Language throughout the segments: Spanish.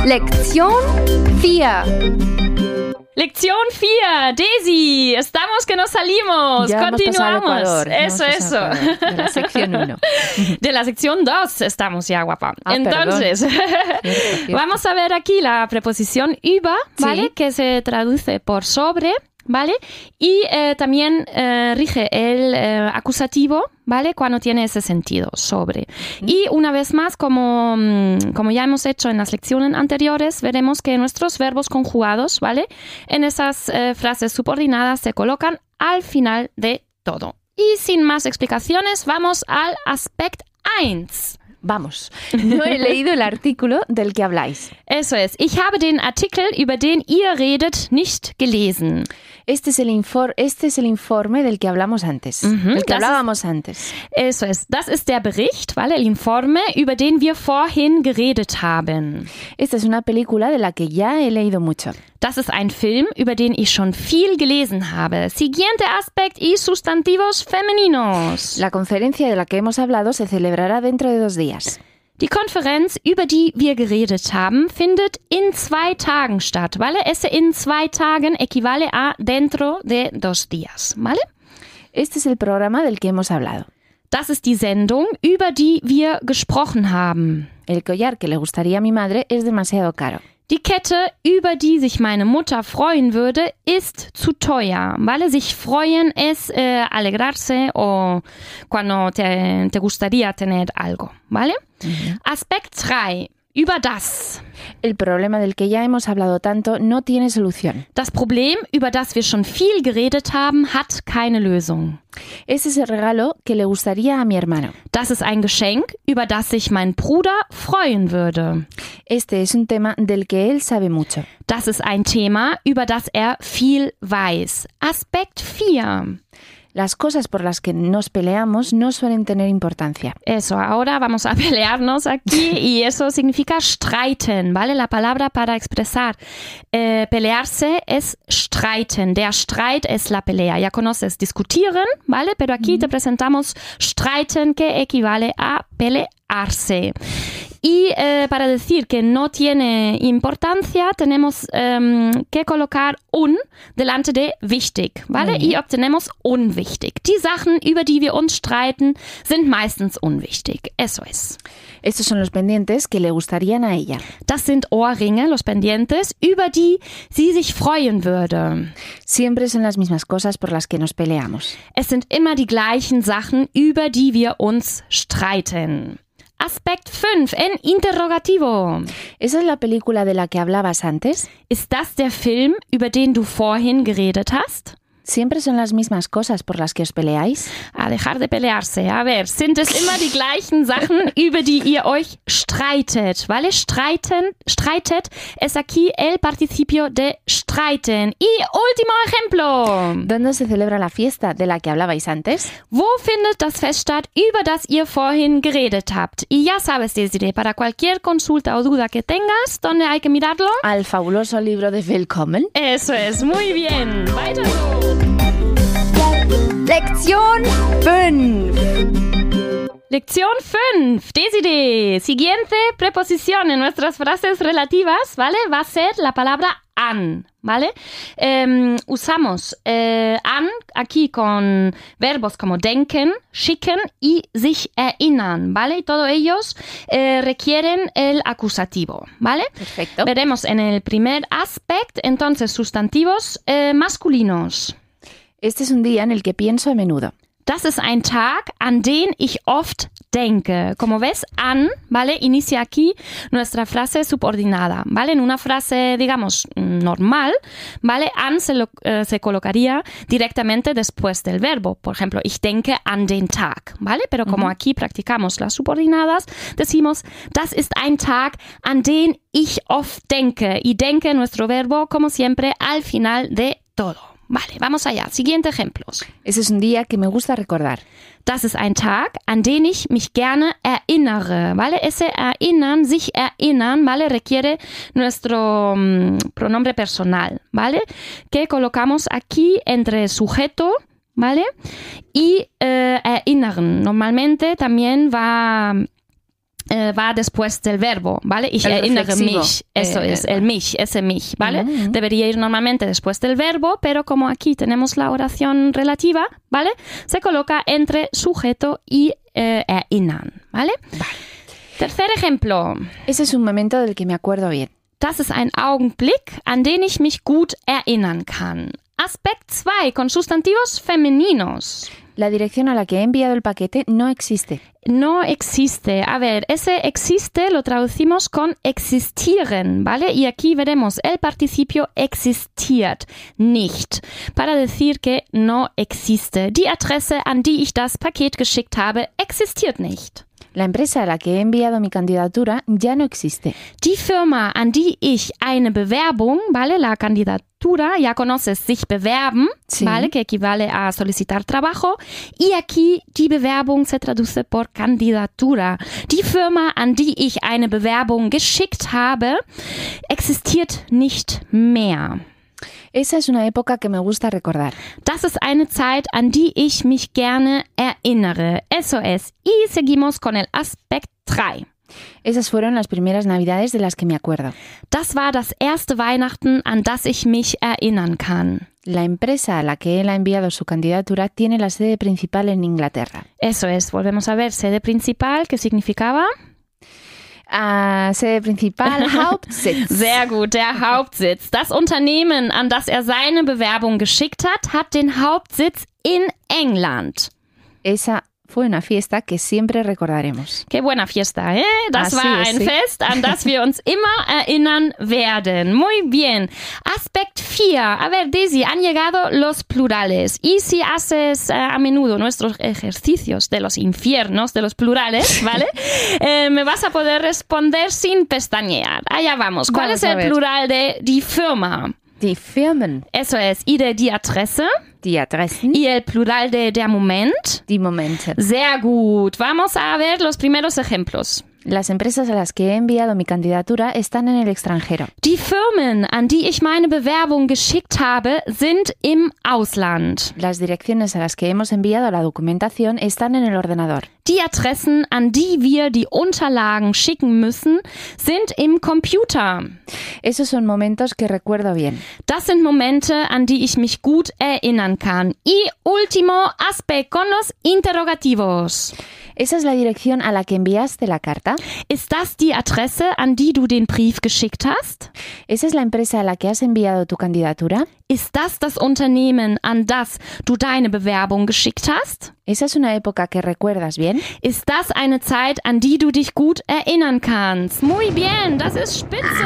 Lección 4. Lección 4, Daisy, estamos que nos salimos, ya continuamos. Eso. De la sección 1. De la sección 2 estamos ya, guapa. Entonces, cierto. Vamos a ver aquí la preposición über, ¿vale? Sí. Que se traduce por sobre, ¿vale? Y también rige el acusativo, ¿vale? Cuando tiene ese sentido, sobre. Y una vez más, como ya hemos hecho en las lecciones anteriores, veremos que nuestros verbos conjugados, ¿vale? En esas frases subordinadas se colocan al final de todo. Y sin más explicaciones, vamos al Aspekt 1. Vamos, no he leído el artículo del que habláis. Eso es. Ich habe den Artikel, über den ihr redet, nicht gelesen. Este es el informe del que hablamos antes, del que hablábamos antes. Eso es. Das ist der Bericht, ¿vale? El informe, über den wir vorhin geredet haben. Esta es una película de la que ya he leído mucho. Das ist ein Film, über den ich schon viel gelesen habe. Siguiente Aspekt y sustantivos femeninos. La conferencia de la que hemos hablado se celebrará dentro de 2 días. Die Konferenz, über die wir geredet haben, findet in 2 Tagen statt, ¿vale? Ese in 2 Tagen equivale a dentro de 2 días, ¿vale? Este es el programa del que hemos hablado. Das ist die Sendung, über die wir gesprochen haben. El collar que le gustaría a mi madre es demasiado caro. Die Kette, über die sich meine Mutter freuen würde, ist zu teuer, ¿vale? Sich freuen es alegrarse o cuando te gustaría tener algo, ¿vale? Aspekt 3, über das. El problema del que ya hemos hablado tanto no tiene solución. Das Problem, über das wir schon viel geredet haben, hat keine Lösung. Ese es el regalo que le gustaría a mi hermano. Das ist ein Geschenk, über das sich mein Bruder freuen würde. Este es un tema del que él sabe mucho. Das ist ein Thema, über das er viel weiß. Aspekt 4. Las cosas por las que nos peleamos no suelen tener importancia. Eso, ahora vamos a pelearnos aquí y eso significa streiten, ¿vale? La palabra para expresar pelearse es streiten. Der Streit es la pelea. Ya conoces discutieren, ¿vale? Pero aquí te presentamos streiten, que equivale a pelearse. Y para decir que no tiene importancia, tenemos que colocar un delante de wichtig, ¿vale? Y obtenemos unwichtig. Die Sachen, über die wir uns streiten, sind meistens unwichtig. Eso es. Estos son los pendientes que le gustarían a ella. Das sind Ohrringe, los pendientes, über die sie sich freuen würde. Siempre son las mismas cosas por las que nos peleamos. Es sind immer die gleichen Sachen, über die wir uns streiten. Aspekt 5, en interrogativo. ¿Esa es la película de la que hablabas antes? Ist das der Film, über den du vorhin geredet hast? ¿Siempre son las mismas cosas por las que os peleáis? A dejar de pelearse. A ver, sind es immer die gleichen Sachen, über die ihr euch streitet? ¿Vale? Streitet es aquí el participio de streiten. Y último ejemplo. ¿Dónde se celebra la fiesta de la que hablabais antes? Wo findet das Fest statt, über das ihr vorhin geredet habt? Y ya sabes, Desiree, para cualquier consulta o duda que tengas, ¿dónde hay que mirarlo? Al fabuloso libro de Willkommen. Eso es, muy bien. Weiter so. Lección 5. Lección 5, Desiree. Siguiente preposición en nuestras frases relativas, ¿vale? Va a ser la palabra an, ¿vale? Usamos an aquí con verbos como denken, schicken y sich erinnern, ¿vale? Y todos ellos requieren el acusativo, ¿vale? Perfecto. Veremos en el primer aspecto, entonces, sustantivos masculinos. Este es un día en el que pienso a menudo. Das ist ein Tag, an den ich oft denke. Como ves, an, ¿vale? Inicia aquí nuestra frase subordinada, ¿vale? En una frase, digamos, normal, ¿vale? An se colocaría directamente después del verbo. Por ejemplo, ich denke an den Tag, ¿vale? Pero como aquí practicamos las subordinadas, decimos, das ist ein Tag, an den ich oft denke. Y denke, nuestro verbo, como siempre, al final de todo. Vale, vamos allá. Siguiente ejemplos. Ese es un día que me gusta recordar. Das ist ein Tag, an den ich mich gerne erinnere, ¿vale? Ese erinnern, sich erinnern, ¿vale? Requiere nuestro pronombre personal, ¿vale? Que colocamos aquí entre sujeto, ¿vale? Y erinnern. Normalmente también va va después del verbo, ¿vale? Ich erinnere mich, eso es, el mich, ese mich, ¿vale? Debería ir normalmente después del verbo, pero como aquí tenemos la oración relativa, ¿vale? Se coloca entre sujeto y erinnern, ¿vale? Tercer ejemplo. Ese es un momento del que me acuerdo bien. Das ist ein Augenblick, an den ich mich gut erinnern kann. Aspekt 2, con sustantivos femeninos. La dirección a la que he enviado el paquete no existe. No existe. A ver, ese existe lo traducimos con existieren, ¿vale? Y aquí veremos el participio existiert nicht, para decir que no existe. Die Adresse, an die ich das Paket geschickt habe, existiert nicht. La empresa a la que he enviado mi candidatura ya no existe. Die Firma, an die ich eine Bewerbung, ¿vale? La candidatura, ya conoces, sich bewerben, sí. ¿Vale? Que equivale a solicitar trabajo. Y aquí die Bewerbung se traduce por candidatura. Die Firma, an die ich eine Bewerbung geschickt habe, existiert nicht mehr. Esa es una época que me gusta recordar. Das ist eine Zeit, an die ich mich gerne erinnere. Eso es. Y seguimos con el Aspekt 3. Esas fueron las primeras Navidades de las que me acuerdo. Das war das erste Weihnachten, an das ich mich erinnern kann. La empresa a la que él ha enviado su candidatura tiene la sede principal en Inglaterra. Eso es. Volvemos a ver. Sede principal, ¿qué significaba? Sede principal, Hauptsitz. Sehr gut, der Hauptsitz. Das Unternehmen, an das er seine Bewerbung geschickt hat den Hauptsitz in England. Esa fue una fiesta que siempre recordaremos. Qué buena fiesta, ¿eh? Das war ein Fest, an das wir uns immer erinnern werden. Muy bien. Aspekt 4. A ver, Daisy, han llegado los plurales. Y si haces a menudo nuestros ejercicios de los infiernos, de los plurales, ¿vale? Me vas a poder responder sin pestañear. Allá vamos. ¿Cuál es el plural de die Firma? Die Firmen. Eso es. Y de die Adresse? Die Adressen. Y el plural de der Moment? Die Momente. Sehr gut. Vamos a ver los primeros ejemplos. Las empresas a las que he enviado mi candidatura están en el extranjero. Die Firmen, an die ich meine Bewerbung geschickt habe, sind im Ausland. Las direcciones a las que hemos enviado la documentación están en el ordenador. Die Adressen, an die wir die Unterlagen schicken müssen, sind im Computer. Esos son momentos que recuerdo bien. Das sind Momente, an die ich mich gut erinnern kann. Y último aspecto con los interrogativos. ¿Esa es la dirección a la que enviaste la carta? Ist das die Adresse, an die du den Brief geschickt hast? ¿Esa es la empresa a la que has enviado tu candidatura? Ist das Unternehmen, an das du deine Bewerbung geschickt hast? ¿Esa es una época que recuerdas bien? Ist das eine Zeit, an die du dich gut erinnern kannst? Muy bien, das ist spitze.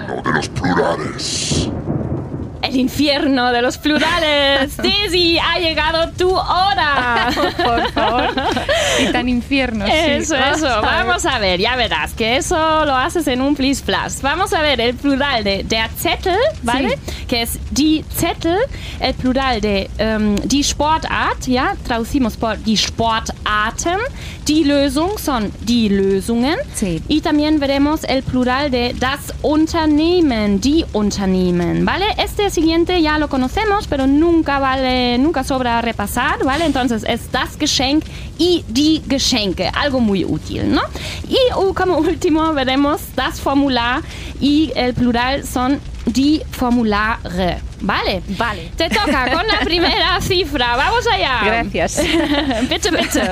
El infierno de los plurales. Daisy, ha llegado tu hora. Por favor. Y tan infierno. Eso. Vamos a ver, ya verás que eso lo haces en un plis-plas. Vamos a ver el plural de der Zettel, ¿vale? Sí. Que es die Zettel. El plural de die Sportart, ¿ya? Traducimos por die Sportarten. Die Lösung son die Lösungen. Sí. Y también veremos el plural de das Unternehmen, die Unternehmen, ¿vale? Este siguiente ya lo conocemos, pero nunca sobra repasar, ¿vale? Entonces es das Geschenk y die Geschenke, algo muy útil, ¿no? Y como último veremos das Formular y el plural son die Formulare, ¿vale? Vale. Te toca con la primera cifra, vamos allá. Gracias. Bitte.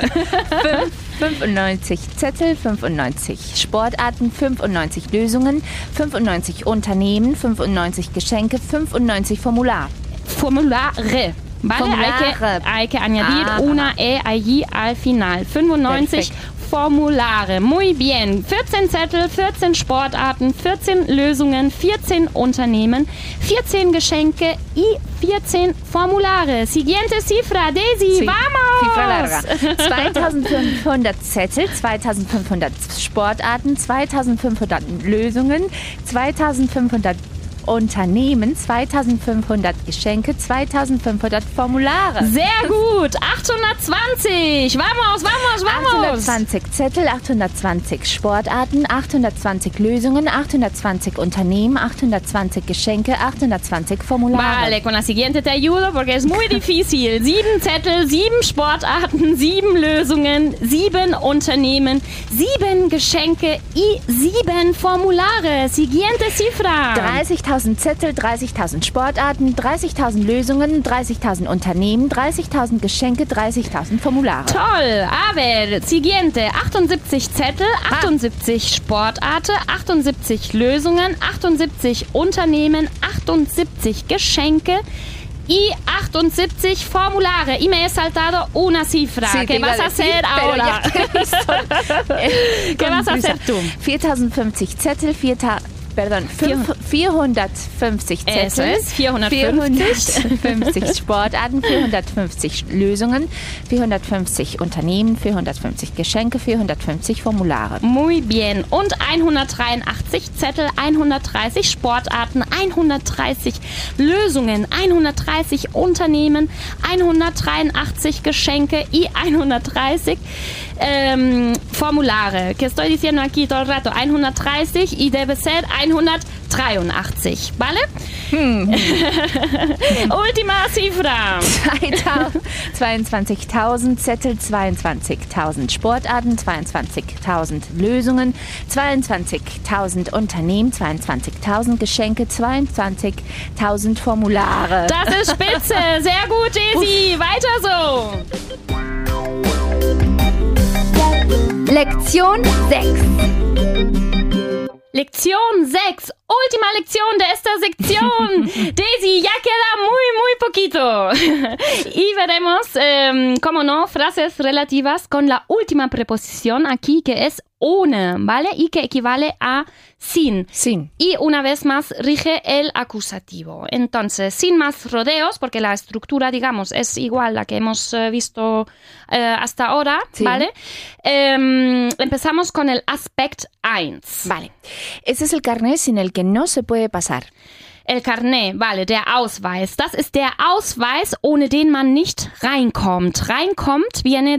95 Zettel, 95 Sportarten, 95 Lösungen, 95 Unternehmen, 95 Geschenke, 95 Formulare. Formulare. Vale, hay que añadir una E allí al final. 95 Perfekt. Formulare. Muy bien. 14 Zettel, 14 Sportarten, 14 Lösungen, 14 Unternehmen, 14 Geschenke y 14 Formulare. Siguiente cifra, Daisy, sí. Vamos! Cifra larga. 2500 Zettel, 2500 Sportarten, 2500 Lösungen, 2500 Unternehmen, 2500 Geschenke, 2500 Formulare. Sehr gut. 820. Vamos. 820 Zettel, 820 Sportarten, 820 Lösungen, 820 Unternehmen, 820 Geschenke, 820 Formulare. Vale, con la siguiente te ayudo porque es muy difícil. 7 Zettel, 7 Sportarten, 7 Lösungen, 7 Unternehmen, 7 Geschenke y 7 Formulare. Siguiente cifra. 30.000 Zettel, 30.000 Sportarten, 30.000 Lösungen, 30.000 Unternehmen, 30.000 Geschenke, 30.000 Formulare. Toll. A ver, siguiente. 78 Zettel, 78 Sportarten, 78 Lösungen, 78 Unternehmen, 78 Geschenke y 78 formulare. Y me he saltado una cifra. Sí, ¿Qué vas a hacer ahora? ¿Qué vas a hacer tú? 450 Zettel, 450 Zettel. Eso es, 450. 450 Sportarten, 450 Lösungen, 450 Unternehmen, 450 Geschenke, 450 Formulare. Muy bien. Und 183 Zettel, 130 Sportarten, 130 Lösungen, 130 Unternehmen, 183 Geschenke y 130 formulare. Que estoy diciendo aquí todo el rato 130 y debe ser 183, ¿vale? Última cifra. 22.000 Zettel, 22.000 Sportarten, 22.000 Lösungen, 22.000 Unternehmen, 22.000 Geschenke, 22.000 Formulare. Das ist spitze. Sehr gut, Daisy. Weiter so. Lektion 6. Lección 6, última lección de esta sección. Daisy, ya queda muy poquito. Y veremos, como no, frases relativas con la última preposición aquí, que es ohne, ¿vale? Y que equivale a sin. Sin. Y una vez más rige el acusativo. Entonces, sin más rodeos, porque la estructura, digamos, es igual a la que hemos visto hasta ahora, Sí. ¿vale? Empezamos con el Aspekt 1. Vale. Ese es el carnet sin el que no se puede pasar. El Carnet, vale, der Ausweis. Das ist der Ausweis, ohne den man nicht reinkommt. Reinkommt viene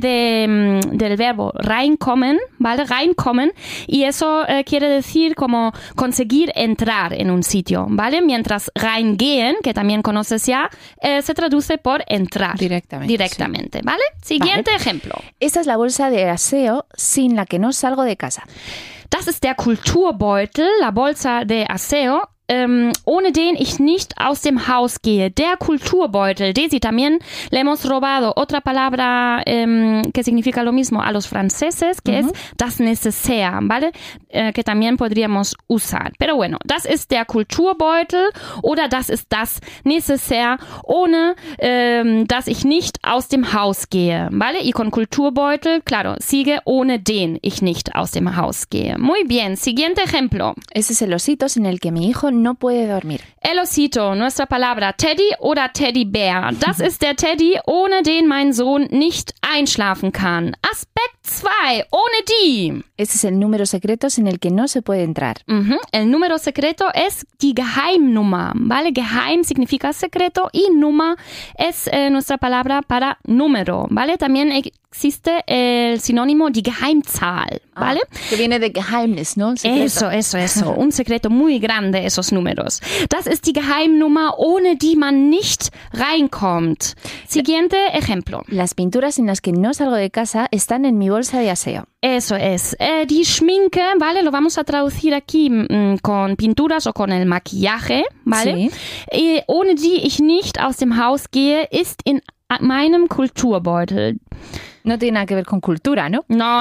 del verbo reinkommen, ¿vale? Reinkommen. Y eso quiere decir como conseguir entrar en un sitio, ¿vale? Mientras reingehen, que también conoces ya, se traduce por entrar. Directamente, ¿vale? Siguiente Vale. ejemplo. Esta es la bolsa de aseo sin la que no salgo de casa. Das ist der Kulturbeutel, la bolsa de aseo, ohne den ich nicht aus dem Haus gehe. Der Kulturbeutel. Daisy, también le hemos robado otra palabra que significa lo mismo a los franceses, que es das nécessaire, ¿vale? Que también podríamos usar. Pero bueno, das ist der Kulturbeutel oder das ist das nécessaire, ohne dass ich nicht aus dem Haus gehe, ¿vale? Y con Kulturbeutel, claro, sigue ohne den ich nicht aus dem Haus gehe. Muy bien, siguiente ejemplo. Ese es el osito sin el que mi hijo no puede dormir. El osito, nuestra palabra Teddy oder Teddybär. Das ist der Teddy, ohne den mein Sohn nicht einschlafen kann. Aspekt 2, ohne die. Ese es el número secreto sin el que no se puede entrar. El número secreto es die Geheimnummer, ¿vale? Geheim significa secreto y Nummer es nuestra palabra para número, ¿vale? También existe el sinónimo die Geheimzahl, ¿vale? Que viene de Geheimnis, ¿no? Secreto. Eso. Un secreto muy grande, esos números. Das ist die Geheimnummer, ohne die man nicht reinkommt. Siguiente ejemplo. Las pinturas sin las que no salgo de casa están en mi bolsa de aseo. Eso es. Die Schminke, ¿vale? Lo vamos a traducir aquí con pinturas o con el maquillaje, ¿vale? Sí. Ohne die ich nicht aus dem Haus gehe, ist in meinem Kulturbeutel. No tiene nada que ver con cultura, ¿no? No.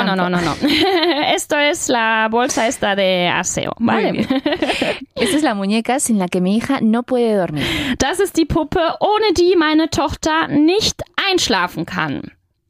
Esto es la bolsa esta de aseo, ¿vale? Muy bien. Esta es la muñeca sin la que mi hija no puede dormir. Das ist die Puppe, ohne die meine Tochter nicht einschlafen kann.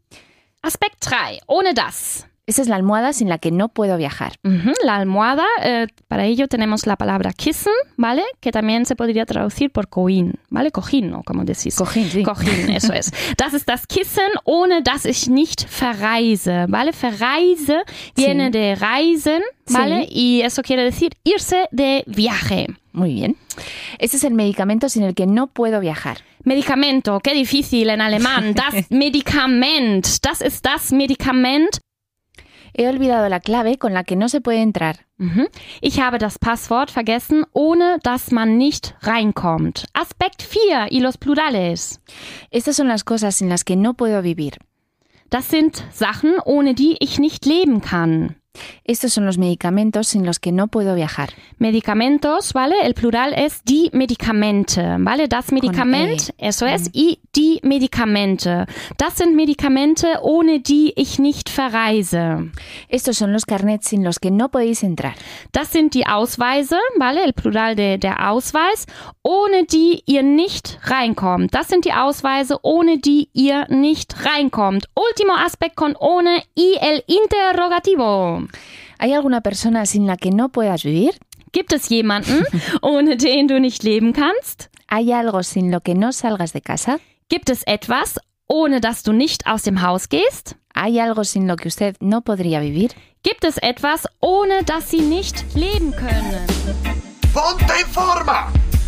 Aspekt 3, ohne das. Esa es la almohada sin la que no puedo viajar. La almohada, para ello tenemos la palabra Kissen, ¿vale? Que también se podría traducir por cojín, ¿vale? Cojín, ¿no? Como decís. Cojín, sí. Cojín, eso es. Das ist das Kissen, ohne das ich nicht verreise, ¿vale? Verreise viene de reisen, ¿vale? Sí. Y eso quiere decir irse de viaje. Muy bien. Este es el medicamento sin el que no puedo viajar. Medicamento, qué difícil en alemán. Das Medikament, das ist das Medikament. He olvidado la clave con la que no se puede entrar. Ich habe das Passwort vergessen, ohne dass man nicht reinkommt. Aspekt 4 y los plurales. Estas son las cosas sin las que no puedo vivir. Das sind Sachen, ohne die ich nicht leben kann. Estos son los medicamentos sin los que no puedo viajar. Medicamentos, ¿vale? El plural es die Medikamente, ¿vale? Das Medikament, eso es, y die Medikamente. Das sind Medikamente, ohne die ich nicht verreise. Estos son los carnets sin los que no podéis entrar. Das sind die Ausweise, ¿vale? El plural de der Ausweis, ohne die ihr nicht reinkommt. Das sind die Ausweise, ohne die ihr nicht reinkommt. Último aspect con ohne y el interrogativo. ¿Hay alguna persona sin la que no puedas vivir? Gibt es jemanden, ohne den du nicht leben kannst? ¿Hay algo sin lo que no salgas de casa? Gibt es etwas, ohne das du nicht aus dem Haus gehst? ¿Hay algo sin lo que usted no podría vivir? Gibt es etwas, ohne das sie nicht leben können? Ponte en forma.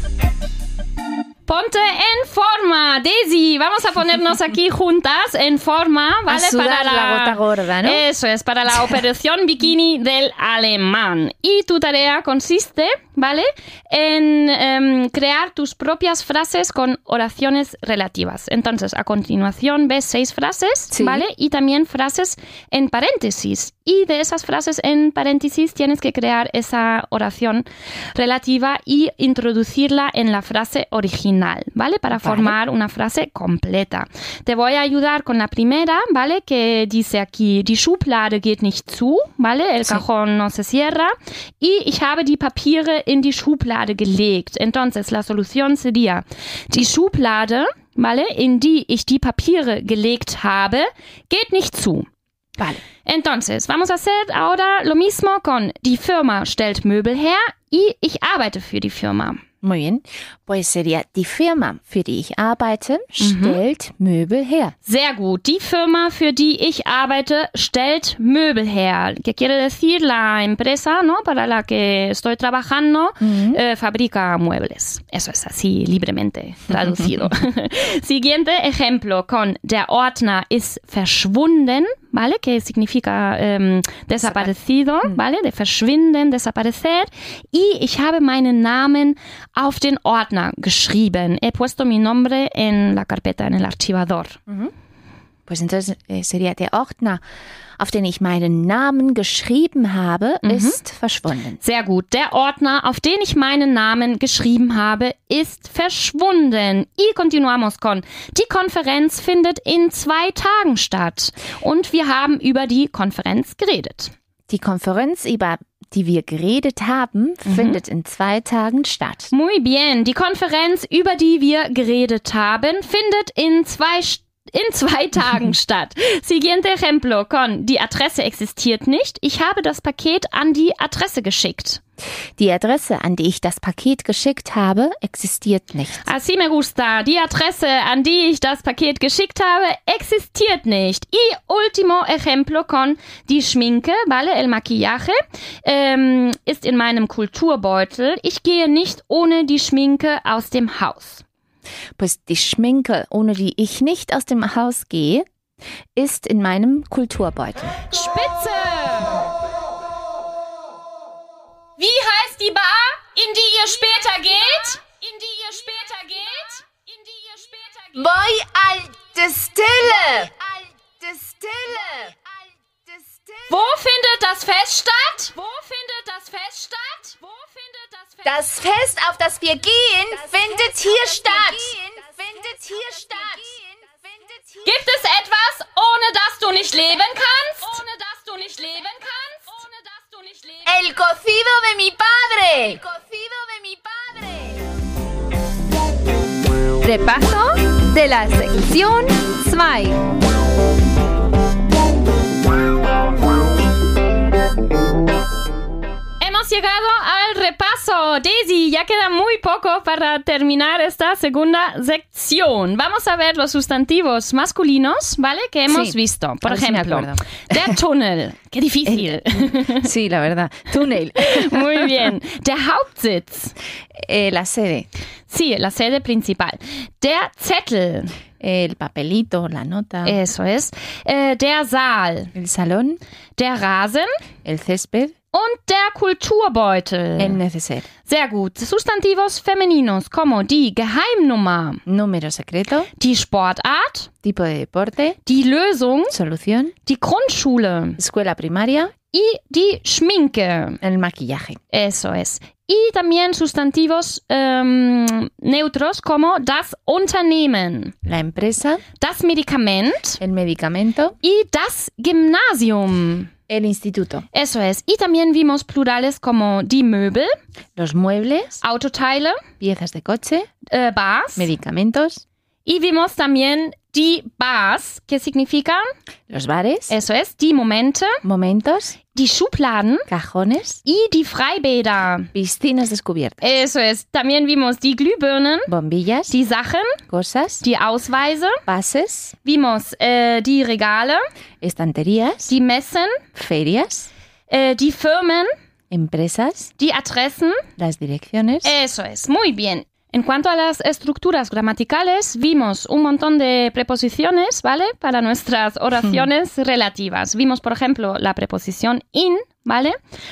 Ponte en forma, Daisy. Vamos a ponernos aquí juntas en forma, ¿vale? A sudar para la gota gorda, ¿no? Eso es, para la operación bikini del alemán. Y tu tarea consiste, ¿vale? En crear tus propias frases con oraciones relativas. Entonces, a continuación ves 6 frases, sí, ¿vale? Y también frases en paréntesis. Y de esas frases en paréntesis tienes que crear esa oración relativa y introducirla en la frase original, ¿vale? Para formar una frase completa. Te voy a ayudar con la primera, ¿vale? Que dice aquí, die Schublade geht nicht zu, ¿vale? El cajón no se cierra. Y ich habe die Papiere in die Schublade gelegt. Entonces, la solución sería, die Schublade, ¿vale? In die ich die Papiere gelegt habe, geht nicht zu. Vale. Entonces, vamos a hacer ahora lo mismo con die Firma stellt Möbel her y ich arbeite für die Firma. Muy bien. Pues sería, die Firma, für die ich arbeite, stellt Möbel her. Sehr gut. Die Firma, für die ich arbeite, stellt Möbel her. ¿Qué quiere decir? La empresa, ¿no? Para la que estoy trabajando, fabrica muebles. Eso es así, libremente traducido. Siguiente ejemplo con der Ordner ist verschwunden, ¿vale? Que significa desaparecido, ¿vale? De verschwinden, desaparecer. Y ich habe meinen Namen auf den Ordner geschrieben. He puesto mi nombre en la carpeta, en el archivador. Pues entonces sería, der Ordner, auf den ich meinen Namen geschrieben habe, ist verschwunden. Sehr gut. Der Ordner, auf den ich meinen Namen geschrieben habe, ist verschwunden. Y continuamos con, die Konferenz findet in 2 Tagen statt. Und wir haben über die Konferenz geredet. Die Konferenz, über die wir geredet haben, findet in 2 Tagen statt. Muy bien. Die Konferenz, über die wir geredet haben, findet in 2 Tagen statt. Siguiente ejemplo con, die Adresse existiert nicht. Ich habe das Paket an die Adresse geschickt. Die Adresse, an die ich das Paket geschickt habe, existiert nicht. Así me gusta. Die Adresse, an die ich das Paket geschickt habe, existiert nicht. Y último ejemplo con die Schminke, ¿vale? El maquillaje ist in meinem Kulturbeutel. Ich gehe nicht ohne die Schminke aus dem Haus. Pues die Schminke, ohne die ich nicht aus dem Haus gehe, ist in meinem Kulturbeutel. Spitze! Wie heißt die Bar, in die ihr später geht? In die ihr später geht? In die ihr später geht? Voy al Stille. Alte Stille. Wo findet das Fest statt? Wo findet das Fest statt? Wo findet das Fest? Das Fest, auf das wir gehen, findet hier statt. Gibt es etwas, ohne das du nicht leben kannst? Ohne das du nicht leben kannst? Ohne das du nicht leben kannst? El cocido de mi padre. El cocido de mi padre. Repaso de la sección 2. llegado al repaso. Daisy, ya queda muy poco para terminar esta segunda sección. Vamos a ver los sustantivos masculinos, ¿vale? Que hemos visto. Por ejemplo, der Tunnel. Qué difícil. Sí, la verdad. Túnel. Muy bien. Der Hauptsitz. La sede. Sí, la sede principal. Der Zettel. El papelito, la nota. Eso es. Der Saal. El salón. Der Rasen. El césped. Und der Kulturbeutel. El neceser. Sehr gut. Sustantivos femeninos como die Geheimnummer, Número secreto. die Sportart, Tipo de deporte. die Lösung, Solución. die Grundschule Escuela primaria. y die Schminke. El maquillaje. Eso es. Y también sustantivos neutros como das Unternehmen, La empresa. das Medikament El medicamento. y das Gymnasium. El instituto. Eso es. Y también vimos plurales como die Möbel, Los muebles. Autoteile, Piezas de coche. Bars. Medicamentos. Y vimos también die Bars, que significan, Los bares. eso es, die Momente, Momentos. die Schubladen Cajones. y die Freibäder. Piscinas descubiertas. Eso es. También vimos die Glühbirnen, Bombillas. die Sachen, Cosas. die Ausweise, Pases. vimos die Regale, Estanterías. die Messen, Ferias. die Firmen, Empresas. die Adressen. Las direcciones. Eso es. Muy bien. En cuanto a las estructuras gramaticales, vimos un montón de preposiciones, ¿vale? Para nuestras oraciones relativas. Vimos, por ejemplo, la preposición in, ¿vale?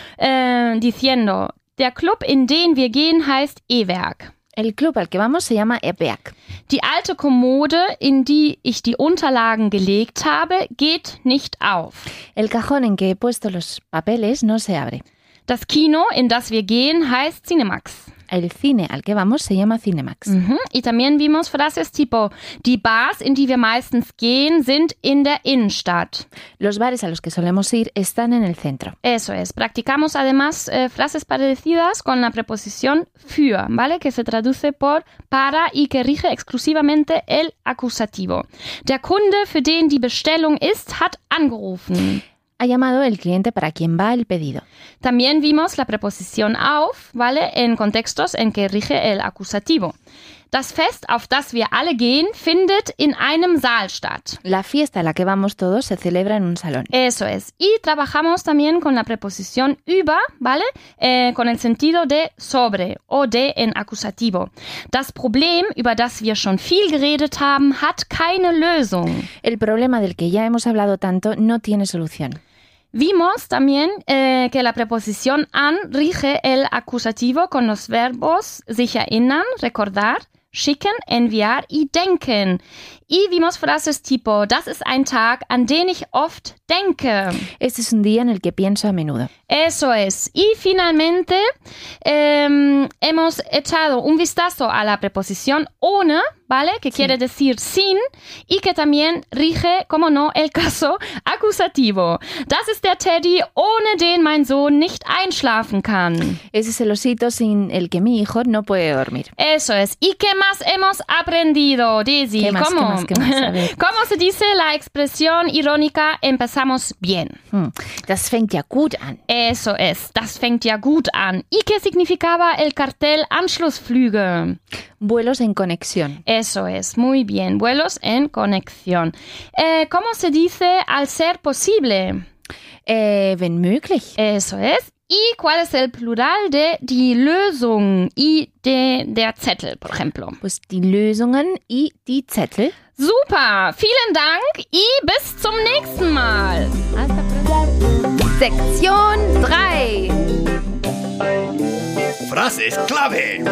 Diciendo, der Club, in den wir gehen, heißt E-Werk. El club al que vamos se llama EPEAC. Die alte Kommode, in die ich die Unterlagen gelegt habe, geht nicht auf. El cajón en que he puesto los papeles no se abre. Das Kino, in das wir gehen, heißt Cinemax. El cine al que vamos se llama Cinemax. Y también vimos frases tipo, die Bars, in die wir meistens gehen, sind in der Innenstadt. Los bares a los que solemos ir están en el centro. Eso es. Practicamos además frases parecidas con la preposición für, ¿vale? Que se traduce por para y que rige exclusivamente el acusativo. Der Kunde, für den die Bestellung ist, hat angerufen. Ha llamado el cliente para quien va el pedido. También vimos la preposición auf, ¿vale? En contextos en que rige el acusativo. Das Fest, auf das wir alle gehen, findet in einem Saal statt. La fiesta a la que vamos todos se celebra en un salón. Eso es. Y trabajamos también con la preposición über, ¿vale? Con el sentido de sobre o de en acusativo. Das Problem, über das wir schon viel geredet haben, hat keine Lösung. El problema del que ya hemos hablado tanto no tiene solución. Vimos también que la preposición an rige el acusativo con los verbos sich erinnern, recordar, schicken, enviar y denken. Y vimos frases tipo, das ist ein Tag, an den ich oft denke. Este es un día en el que pienso a menudo. Eso es. Y finalmente hemos echado un vistazo a la preposición ohne, ¿vale? Que quiere decir sin y que también rige, como no, el caso acusativo. Das ist der Teddy, ohne den mein Sohn nicht einschlafen kann. Ese es el osito sin el que mi hijo no puede dormir. Eso es. ¿Y qué más hemos aprendido, Daisy? ¿Qué más? ¿Cómo? ¿Qué más? A ver. ¿Cómo se dice la expresión irónica empezamos bien? Das fängt ja gut an. Eso es, das fängt ja gut an. ¿Y qué significaba el cartel Anschlussflüge? Vuelos en conexión. Eso es, muy bien, vuelos en conexión. ¿Cómo se dice al ser posible? Wenn möglich. Eso es. ¿Y cuál es el plural de die Lösung y de der Zettel, por ejemplo? Pues die Lösungen y die Zettel. Super, vielen Dank y bis zum nächsten Mal. Hasta pronto. Sektion 3. Frases clave.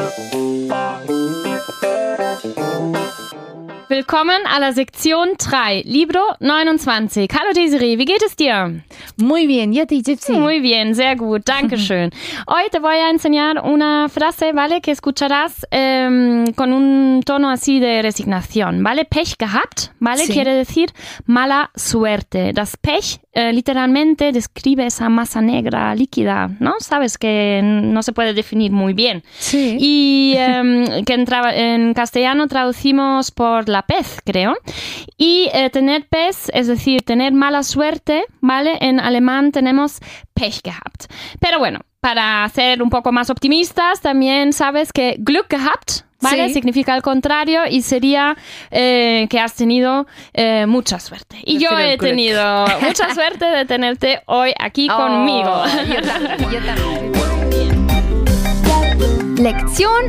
Willkommen a la Sektion 3, Libro 29. Hallo Desiree, wie geht es dir? Muy bien, ¿y a ti, Gypsy? Muy bien, sehr gut, dankeschön. Hoy te voy a enseñar una frase, ¿vale? Que escucharás con un tono así de resignación, ¿vale? Pech gehabt, ¿vale? Sí. Quiere decir mala suerte. Das Pech literalmente describe esa masa negra líquida, ¿no? Sabes que no se puede definir muy bien. Sí. Y que en castellano traducimos por la mala pez, creo. Y tener pez, es decir, tener mala suerte, ¿vale? En alemán tenemos Pech gehabt. Pero bueno, para ser un poco más optimistas, también sabes que Glück gehabt, ¿vale? Sí. Significa el contrario y sería que has tenido mucha suerte. Y yo he tenido mucha suerte de tenerte hoy aquí conmigo. Yo también. Lección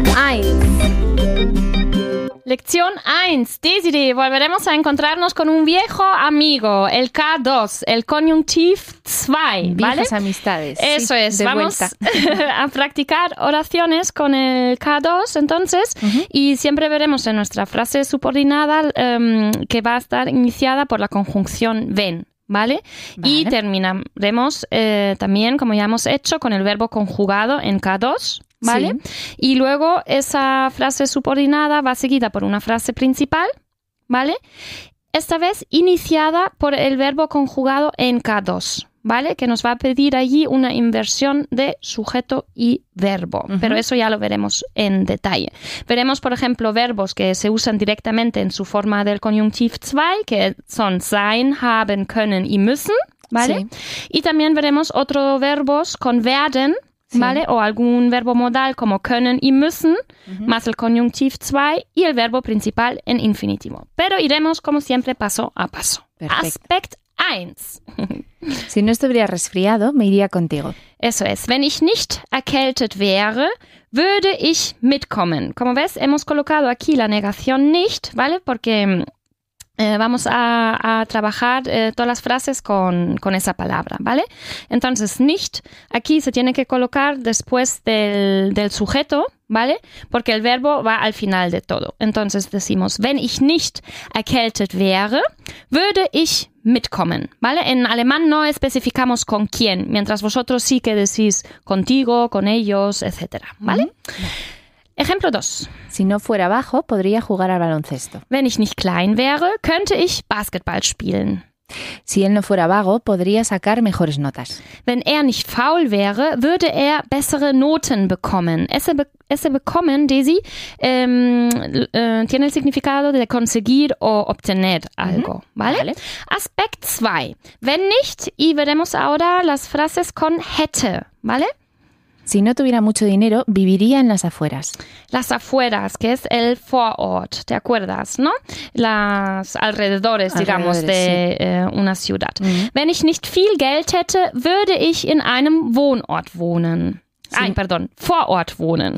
1. Lección 1. Desiree, volveremos a encontrarnos con un viejo amigo, el K2, el Konjunktiv 2, ¿vale? Viejas amistades. Eso es. Vamos a practicar oraciones con el K2, entonces, y siempre veremos en nuestra frase subordinada que va a estar iniciada por la conjunción wenn. ¿Vale? Y terminaremos también, como ya hemos hecho, con el verbo conjugado en K2, ¿vale? Sí. Y luego esa frase subordinada va seguida por una frase principal, ¿vale? Esta vez iniciada por el verbo conjugado en K2, ¿vale? Que nos va a pedir allí una inversión de sujeto y verbo. Pero eso ya lo veremos en detalle. Veremos, por ejemplo, verbos que se usan directamente en su forma del Konjunktiv 2, que son sein, haben, können y müssen, ¿vale? Sí. Y también veremos otros verbos con werden, ¿vale? Sí. O algún verbo modal como können y müssen, más el Konjunktiv 2 y el verbo principal en infinitivo. Pero iremos, como siempre, paso a paso. Perfecto. Aspekt 1. Si no estuviera resfriado, me iría contigo. Eso es. Wenn ich nicht erkältet wäre, würde ich mitkommen. Como ves, hemos colocado aquí la negación nicht, ¿vale? Porque vamos a trabajar todas las frases con esa palabra, ¿vale? Entonces, nicht, aquí se tiene que colocar después del sujeto, ¿vale? Porque el verbo va al final de todo. Entonces decimos, wenn ich nicht erkältet wäre, würde ich mitkommen, ¿vale? En alemán no especificamos con quién, mientras vosotros sí que decís contigo, con ellos, etc., ¿vale? Ejemplo 2. Si no fuera bajo, podría jugar al baloncesto. Wenn ich nicht klein wäre, könnte ich Basketball spielen. Si él no fuera vago, podría sacar mejores notas. Wenn er nicht faul wäre, würde er bessere Noten bekommen. Ese bekommen, Daisy, tiene el significado de conseguir o obtener algo, ¿vale? Aspekt 2. Wenn nicht, y veremos ahora las frases con hätte, ¿vale? Si no tuviera mucho dinero, viviría en las afueras. Las afueras, que es el Vorort, ¿te acuerdas, no? Los alrededores, digamos, de una ciudad. Wenn ich nicht viel Geld hätte, würde ich in einem Wohnort wohnen. Sí. Vorort wohnen.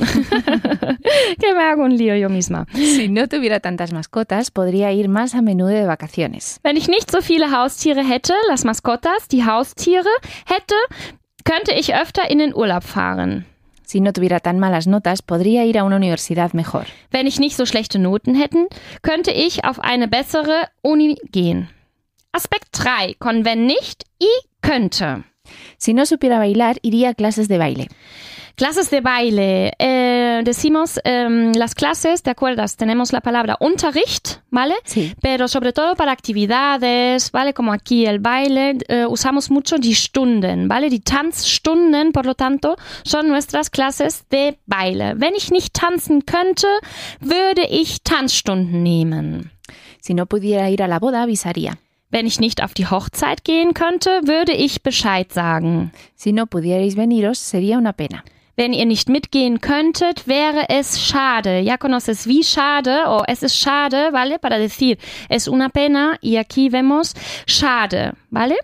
Que me hago un lío yo misma. Si no tuviera tantas mascotas, podría ir más a menudo de vacaciones. Wenn ich nicht so viele Haustiere hätte, las mascotas, die Haustiere, könnte ich öfter in den Urlaub fahren. Si no tuviera tan malas notas, podría ir a una universidad mejor. Wenn ich nicht so schlechte Noten hätte, könnte ich auf eine bessere Uni gehen. Aspekt 3, con wenn nicht y könnte. Si no supiera bailar, iría a clases de baile. Clases de baile. Decimos las clases, ¿te acuerdas? Tenemos la palabra Unterricht, ¿vale? Sí. Pero sobre todo para actividades, ¿vale? Como aquí el baile, usamos mucho die Stunden, ¿vale? Die Tanzstunden, por lo tanto, son nuestras clases de baile. Wenn ich nicht tanzen könnte, würde ich Tanzstunden nehmen. Si no pudiera ir a la boda, avisaría. Wenn ich nicht auf die Hochzeit gehen könnte, würde ich Bescheid sagen. Si no pudierais veniros, sería una pena. Wenn ihr nicht mitgehen könntet, wäre es schade. Ya conoces wie schade o es ist schade, ¿vale? Para decir es una pena y aquí vemos schade, ¿vale?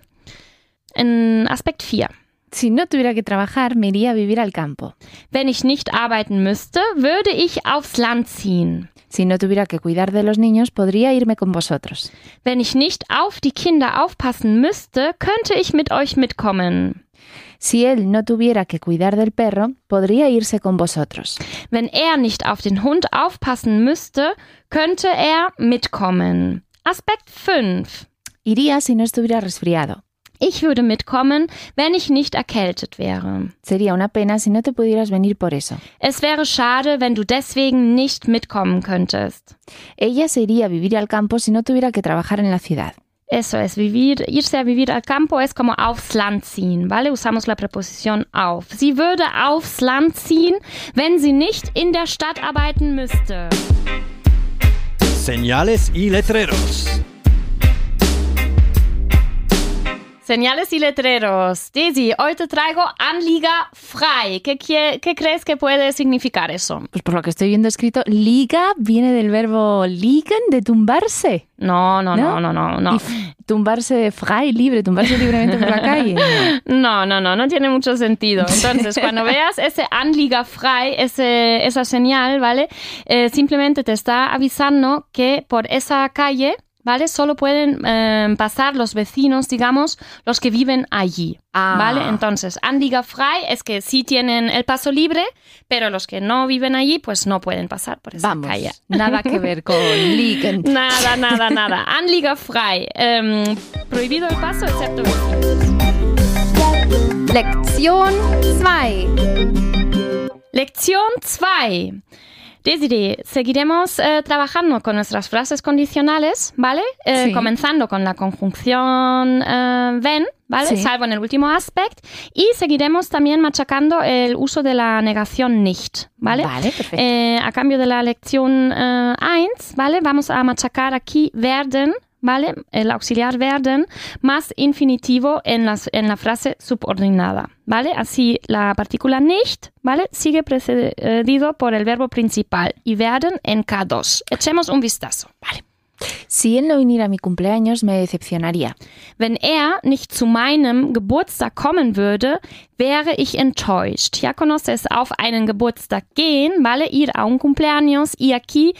En Aspekt 4. Si no tuviera que trabajar, me iría a vivir al campo. Wenn ich nicht arbeiten müsste, würde ich aufs Land ziehen. Si no tuviera que cuidar de los niños, podría irme con vosotros. Wenn ich nicht auf die Kinder aufpassen müsste, könnte ich mit euch mitkommen. Si él no tuviera que cuidar del perro, podría irse con vosotros. Wenn er nicht auf den Hund aufpassen müsste, könnte er mitkommen. Aspekt 5. Iría si no estuviera resfriado. Ich würde mitkommen, wenn ich nicht erkältet wäre. Sería una pena si no te pudieras venir por eso. Es wäre schade, wenn du deswegen nicht mitkommen könntest. Ella se iría a vivir al campo si no tuviera que trabajar en la ciudad. Eso es, irse a vivir al campo es como aufs Land ziehen, ¿vale? Usamos la preposición auf. Sie würde aufs Land ziehen, wenn sie nicht in der Stadt arbeiten müsste. Señales y letreros. Señales y letreros. Daisy, hoy te traigo anliegerfrei. ¿Qué crees que puede significar eso? Pues por lo que estoy viendo escrito, liga viene del verbo liegen, de tumbarse. No. Y tumbarse frei, libre, tumbarse libremente por la calle. No tiene mucho sentido. Entonces, cuando veas ese anliegerfrei, esa señal, ¿vale? Simplemente te está avisando que por esa calle, ¿vale? Solo pueden pasar los vecinos, digamos, los que viven allí, ¿vale? Entonces, anliegerfrei es que sí tienen el paso libre, pero los que no viven allí, pues no pueden pasar por esa calle. Nada que ver con liegen. Nada. Anliegerfrei. Prohibido el paso, excepto vecinos. Lektion 2. Lección 2. Desiree, seguiremos trabajando con nuestras frases condicionales, ¿vale? Sí. Comenzando con la conjunción wenn, ¿vale? Sí. Salvo en el último aspecto. Y seguiremos también machacando el uso de la negación nicht, ¿vale? Vale, perfecto. A cambio de la lección 1, ¿vale? Vamos a machacar aquí werden, ¿vale? El auxiliar werden más infinitivo en la frase subordinada, ¿vale? Así la partícula nicht, ¿vale? Sigue precedido por el verbo principal y werden en K2. Echemos un vistazo. Vale. Si él no viniera a mi cumpleaños, me decepcionaría. Wenn nicht zu meinem Geburtstag kommen würde, wäre ich enttäuscht. Ya conoces auf einen Geburtstag gehen, ¿vale? Ir a un cumpleaños y aquí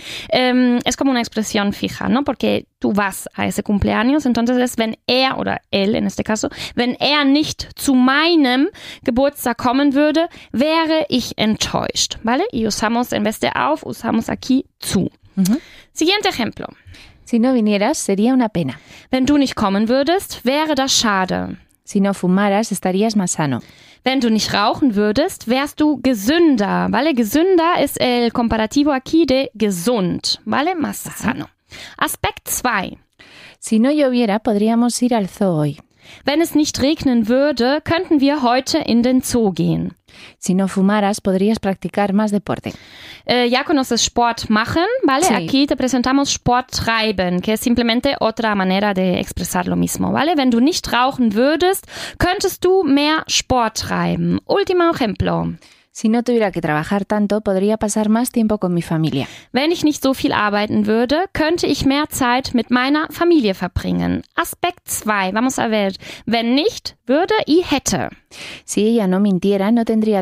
es como una expresión fija, ¿no? Porque tú vas a ese cumpleaños, entonces es wenn oder él en este caso, wenn nicht zu meinem Geburtstag kommen würde, wäre ich enttäuscht, ¿vale? Y usamos en vez de auf, usamos aquí zu. Siguiente ejemplo. Si no vinieras, sería una pena. Wenn du nicht kommen würdest, wäre das schade. Si no fumaras, estarías más sano. Wenn du nicht rauchen würdest, wärst du gesünder, ¿vale? Gesünder es el comparativo aquí de gesund, ¿vale? Más sano. Aspekt 2. Si no lloviera, podríamos ir al zoo hoy. Wenn es nicht regnen würde, könnten wir heute in den Zoo gehen. Si no fumaras, podrías practicar más deporte. Ya conoces Sport machen, ¿vale? Sí. Aquí te presentamos Sport treiben, que es simplemente otra manera de expresar lo mismo, ¿vale? Wenn du nicht rauchen würdest, könntest du mehr Sport treiben. Último ejemplo. Si no tuviera que trabajar tanto, podría pasar más tiempo con mi familia. Wenn ich nicht so viel arbeiten würde, könnte ich mehr Zeit mit meiner Familie verbringen. Aspekt 2. Vamos a ver. Wenn nicht, würde y hätte. Si ella no mintiera, no tendría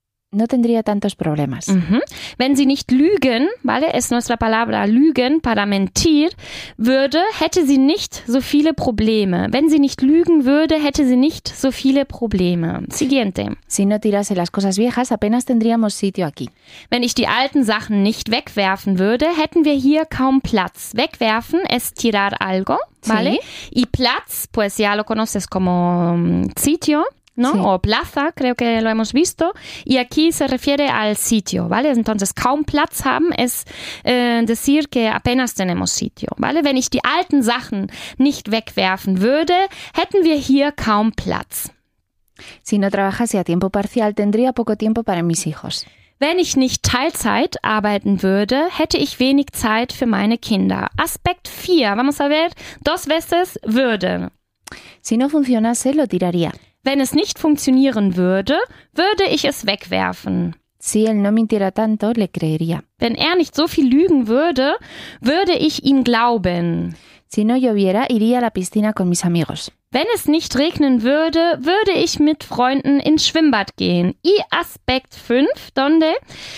tantos problemas. Wenn sie nicht lügen, ¿vale? Es nuestra palabra lügen para mentir, würde, hätte sie nicht so viele Probleme. Wenn sie nicht lügen würde, hätte sie nicht so viele Probleme. Siguiente. Si no tirase las cosas viejas, apenas tendríamos sitio aquí. Wenn ich die alten Sachen nicht wegwerfen würde, hätten wir hier kaum Platz. Wegwerfen es tirar algo, ¿vale? Y Platz, pues ya lo conoces como sitio, ¿no? Sí. O plaza, creo que lo hemos visto. Y aquí se refiere al sitio, ¿vale? Entonces, kaum Platz haben es decir que apenas tenemos sitio, ¿vale? Wenn ich die alten Sachen nicht wegwerfen würde, hätten wir hier kaum Platz. Si no trabajase a tiempo parcial, tendría poco tiempo para mis hijos. Wenn ich nicht Teilzeit arbeiten würde, hätte ich wenig Zeit für meine Kinder. Aspekt 4. Vamos a ver dos veces würde. Si no funcionase, lo tiraría. Wenn es nicht funktionieren würde, würde ich es wegwerfen. Si él no mintiera tanto, le creería. Wenn nicht so viel lügen würde, würde ich ihm glauben. Si no lloviera, iría a la piscina con mis amigos. Wenn es nicht regnen würde, würde ich mit Freunden ins Schwimmbad gehen. Y aspekt 5, donde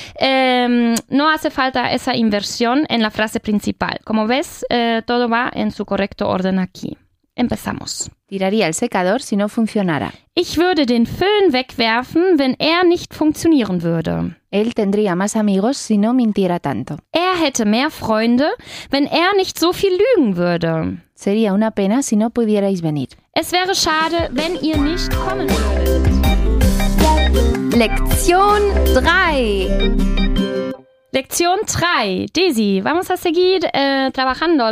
no hace falta esa inversión en la frase principal. Como ves, todo va en su correcto orden aquí. Empezamos. Tiraría el secador si no funcionara. Ich würde den Föhn wegwerfen, wenn nicht funktionieren würde. Él tendría más amigos si no mintiera tanto. Hätte mehr Freunde, wenn nicht so viel lügen würde. Sería una pena si no pudierais venir. Es wäre schade, wenn ihr nicht kommen würdet. Lektion 3. Lección 3, Daisy, vamos a seguir trabajando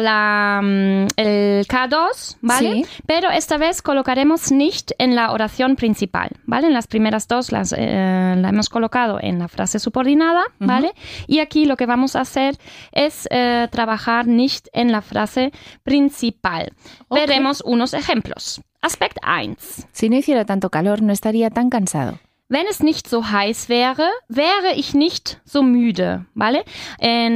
el K2, ¿vale? Sí. Pero esta vez colocaremos nicht en la oración principal, ¿vale? En las primeras dos la hemos colocado en la frase subordinada, ¿vale? Y aquí lo que vamos a hacer es trabajar nicht en la frase principal. Okay. Veremos unos ejemplos. Aspekt 1. Si no hiciera tanto calor, no estaría tan cansado. Wenn es nicht so heiß wäre, wäre ich nicht so müde, ¿vale? En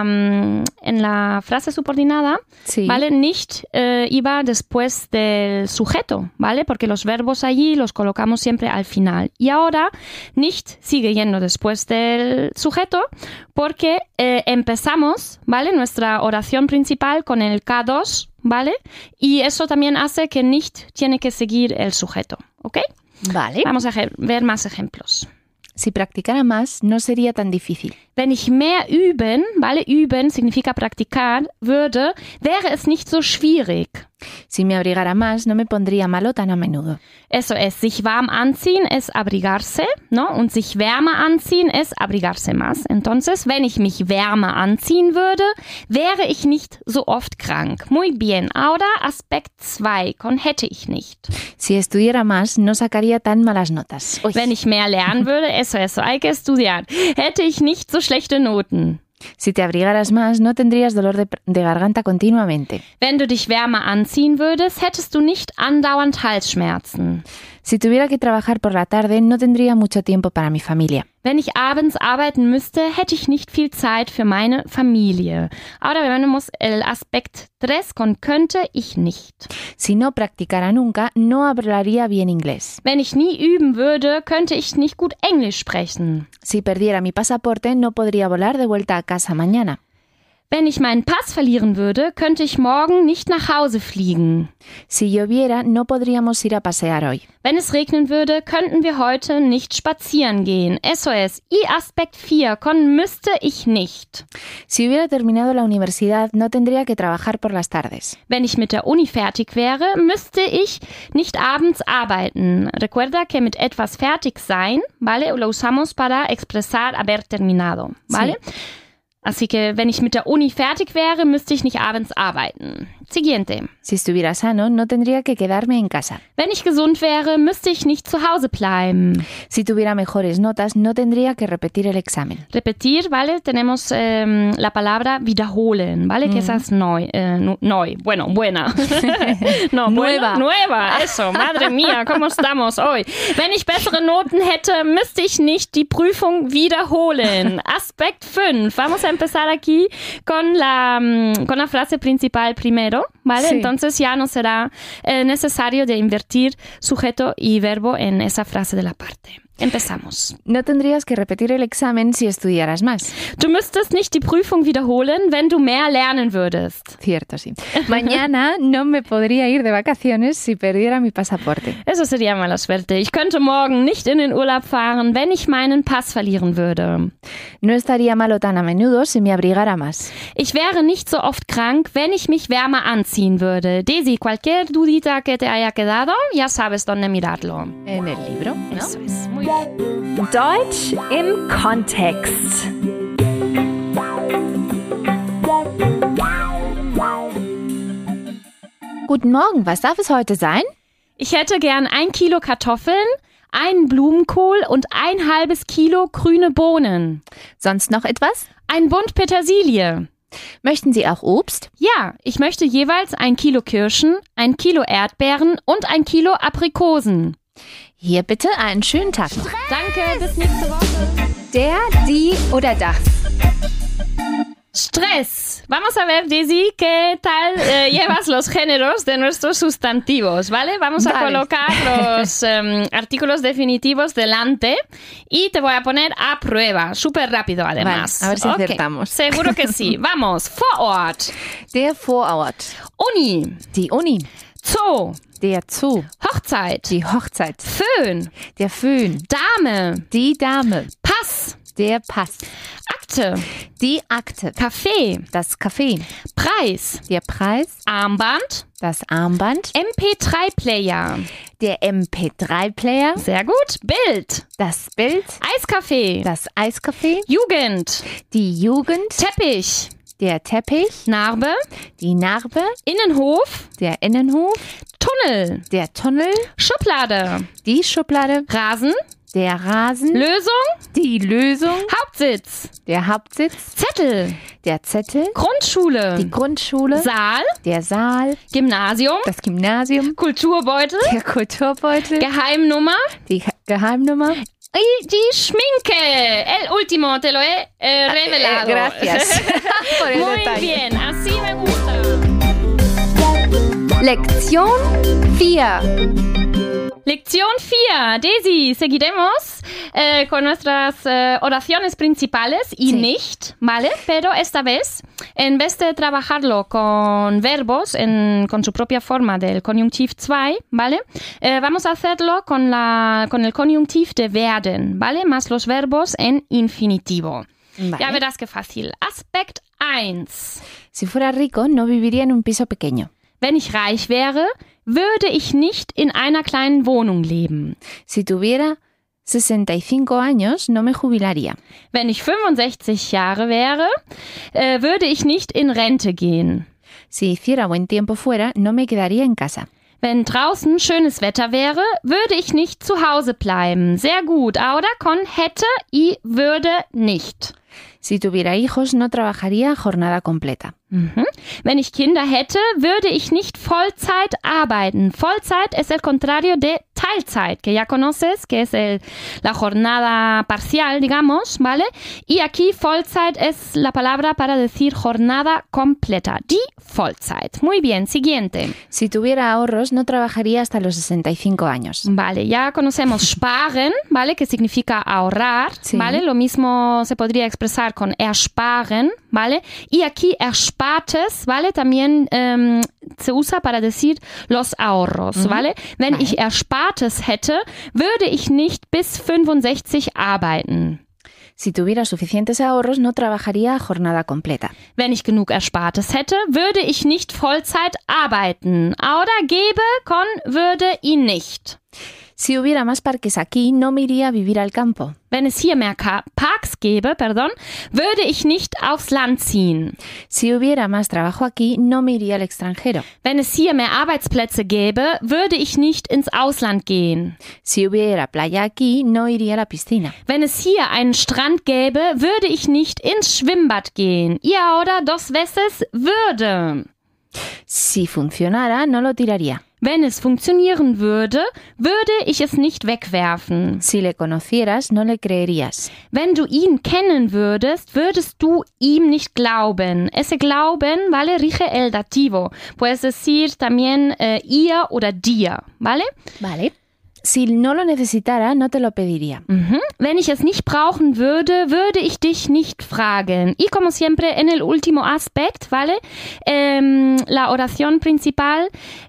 la frase subordinada, Sí. ¿vale? Nicht iba después del sujeto, ¿vale? Porque los verbos allí los colocamos siempre al final. Y ahora nicht sigue yendo después del sujeto porque empezamos, ¿vale? Nuestra oración principal con el K2, ¿vale? Y eso también hace que nicht tiene que seguir el sujeto, ¿ok? Vale. Vamos a ver más ejemplos. Si practicara más, no sería tan difícil. Wenn ich mehr üben, ¿vale? Üben significa practicar, würde, wäre es nicht so schwierig. Si me abrigara más, no me pondría malo tan a menudo. Eso es, sich warm anziehen es abrigarse, ¿no? Und sich wärmer anziehen es abrigarse más. Entonces, wenn ich mich wärmer anziehen würde, wäre ich nicht so oft krank. Muy bien. Ahora, Aspekt 2, con hätte ich nicht. Si estudiara más, no sacaría tan malas notas. Uy. Wenn ich mehr lernen würde, eso, hay que estudiar. Hätte ich nicht so schlechte Noten. Si te abrigaras más, no tendrías dolor de garganta continuamente. Wenn du dich wärmer anziehen würdest, hättest du nicht andauernd Halsschmerzen. Si tuviera que trabajar por la tarde, no tendría mucho tiempo para mi familia. Wenn ich abends arbeiten müsste, hätte ich nicht viel Zeit für meine Familie. Ahora vemos el aspekt 3 con könnte ich nicht. Si no practicara nunca, no hablaría bien inglés. Wenn ich nie üben würde, könnte ich nicht gut Englisch sprechen. Si perdiera mi pasaporte, no podría volar de vuelta a casa mañana. Wenn ich meinen Pass verlieren würde, könnte ich morgen nicht nach Hause fliegen. Si lloviera, no podríamos ir a pasear hoy. Wenn es regnen würde, könnten wir heute nicht spazieren gehen. SOS, y Aspekt 4, con müsste ich nicht. Si hubiera terminado la universidad, no tendría que trabajar por las tardes. Wenn ich mit der Uni fertig wäre, müsste ich nicht abends arbeiten. Recuerda que mit etwas fertig sein, ¿vale? Lo usamos para expresar haber terminado, ¿vale? Sí. Así que, wenn ich mit der Uni fertig wäre, müsste ich nicht abends arbeiten. Siguiente. Si estuviera sano, no tendría que quedarme en casa. Wenn ich gesund wäre, müsste ich nicht zu Hause bleiben. Si tuviera mejores notas, no tendría que repetir el examen. Repetir, ¿vale? Tenemos la palabra wiederholen, ¿vale? Que esa es neu. Bueno, buena. No, Nueva. Nueva, eso. Madre mía, ¿cómo estamos hoy? Wenn ich bessere Noten hätte, müsste ich nicht die Prüfung wiederholen. Aspekt 5. Vamos a empezar aquí con la frase principal primero, ¿vale? Sí. Entonces ya no será necesario de invertir sujeto y verbo en esa frase de la parte. Empezamos. No tendrías que repetir el examen si estudiaras más. Du müsstest nicht die Prüfung wiederholen, wenn du mehr lernen würdest. Cierto, sí. Mañana no me podría ir de vacaciones si perdiera mi pasaporte. Eso sería mala suerte. Ich könnte morgen nicht in den Urlaub fahren, wenn ich meinen Pass verlieren würde. No estaría malo tan a menudo si me abrigara más. Ich wäre nicht so oft krank, wenn ich mich wärmer anziehen würde. Daisy, cualquier dudita que te haya quedado, ya sabes dónde mirarlo. En el libro, ¿no? Eso es. Muy bien. Deutsch im Kontext. Guten Morgen, was darf es heute sein? Ich hätte gern 1 Kilo Kartoffeln, einen Blumenkohl und 1/2 Kilo grüne Bohnen. Sonst noch etwas? Ein Bund Petersilie. Möchten Sie auch Obst? Ja, ich möchte jeweils 1 Kilo Kirschen, 1 Kilo Erdbeeren und 1 Kilo Aprikosen. Hier bitte einen schönen Tag noch. Danke, bis nächste Woche. Der, die oder das. Stress. Vamos a ver, Daisy, qué tal llevas los géneros de nuestros sustantivos, ¿vale? Vamos a colocar los artículos definitivos delante y te voy a poner a prueba, súper rápido además. Vale, a ver si acertamos. Seguro que sí. Vamos, Vorort. Der Vorort. Uni. Die Uni. Zoo. Der Zoo. Hochzeit. Die Hochzeit. Föhn. Der Föhn. Dame. Die Dame. Pass. Der Pass. Akte. Die Akte. Kaffee. Das Café. Preis. Der Preis. Armband. Das Armband. MP3-Player. Der MP3-Player. Sehr gut. Bild. Das Bild. Eiskaffee. Das Eiskaffee. Jugend. Die Jugend. Teppich. Der Teppich. Narbe. Die Narbe. Innenhof. Der Innenhof. Tunnel. Der Tunnel. Schublade. Die Schublade. Rasen. Der Rasen. Lösung. Die Lösung. Hauptsitz. Der Hauptsitz. Zettel. Der Zettel. Grundschule. Die Grundschule. Saal. Der Saal. Gymnasium. Das Gymnasium. Kulturbeutel. Der Kulturbeutel. Geheimnummer. Die Geheimnummer. Y die Schminke. El último te lo he revelado. Gracias por el Muy detalle. bien, así me gusta. Lección 4. Lección 4. Daisy, seguiremos con nuestras oraciones principales y Sí. nicht, ¿vale? Pero esta vez, en vez de trabajarlo con verbos, con su propia forma del Konjunktiv 2, ¿vale? Vamos a hacerlo con el Konjunktiv de werden, ¿vale? Más los verbos en infinitivo. Vale. Ya verás qué fácil. Aspekt 1. Si fuera rico, no viviría en un piso pequeño. Wenn ich reich wäre, würde ich nicht in einer kleinen Wohnung leben. Si tuviera 65 años, no me jubilaría. Wenn ich 65 Jahre wäre, würde ich nicht in Rente gehen. Si hiciera buen tiempo fuera, no me quedaría en casa. Wenn draußen schönes Wetter wäre, würde ich nicht zu Hause bleiben. Sehr gut. Ahora con hätte y würde nicht. Si tuviera hijos, no trabajaría jornada completa. Wenn ich Kinder hätte, würde ich nicht Vollzeit arbeiten. Vollzeit es el contrario de Teilzeit, que ya conoces, que es la jornada parcial, digamos, ¿vale? Y aquí Vollzeit es la palabra para decir jornada completa. Die Vollzeit. Muy bien, siguiente. Si tuviera ahorros, no trabajaría hasta los 65 años. Vale, ya conocemos sparen, ¿vale? Que significa ahorrar, Sí. ¿vale? Lo mismo se podría expresar con ersparen, ¿vale? Y aquí erspartes, ¿vale? También se usa para decir los ahorros, ¿vale? Wenn ich erspartes hätte, würde ich nicht bis 65 arbeiten. Si tuviera suficientes ahorros, no trabajaría a jornada completa. Wenn ich genug Erspartes hätte, würde ich nicht Vollzeit arbeiten. Ahora gebe con würde y nicht. Si hubiera más parques aquí, no me iría a vivir al campo. Wenn es hier mehr Parks gäbe, würde ich nicht aufs Land ziehen. Si hubiera más trabajo aquí, no me iría al extranjero. Wenn es hier mehr Arbeitsplätze gäbe, würde ich nicht ins Ausland gehen. Si hubiera playa aquí, no iría a la piscina. Wenn es hier einen Strand gäbe, würde ich nicht ins Schwimmbad gehen. Y ahora dos veces würde. Si funcionara, no lo tiraría. Wenn es funktionieren würde, würde ich es nicht wegwerfen. Si le conocieras, no le creerías. Wenn du ihn kennen würdest, würdest du ihm nicht glauben. Ese glauben, ¿vale? Rige el dativo. Puedes decir también ihr oder dir, ¿vale? Vale. Si no lo necesitara, no te lo pediría. Wenn ich es nicht brauchen würde, würde ich dich nicht fragen. Y como siempre, en el último aspecto, ¿vale? La oración principal,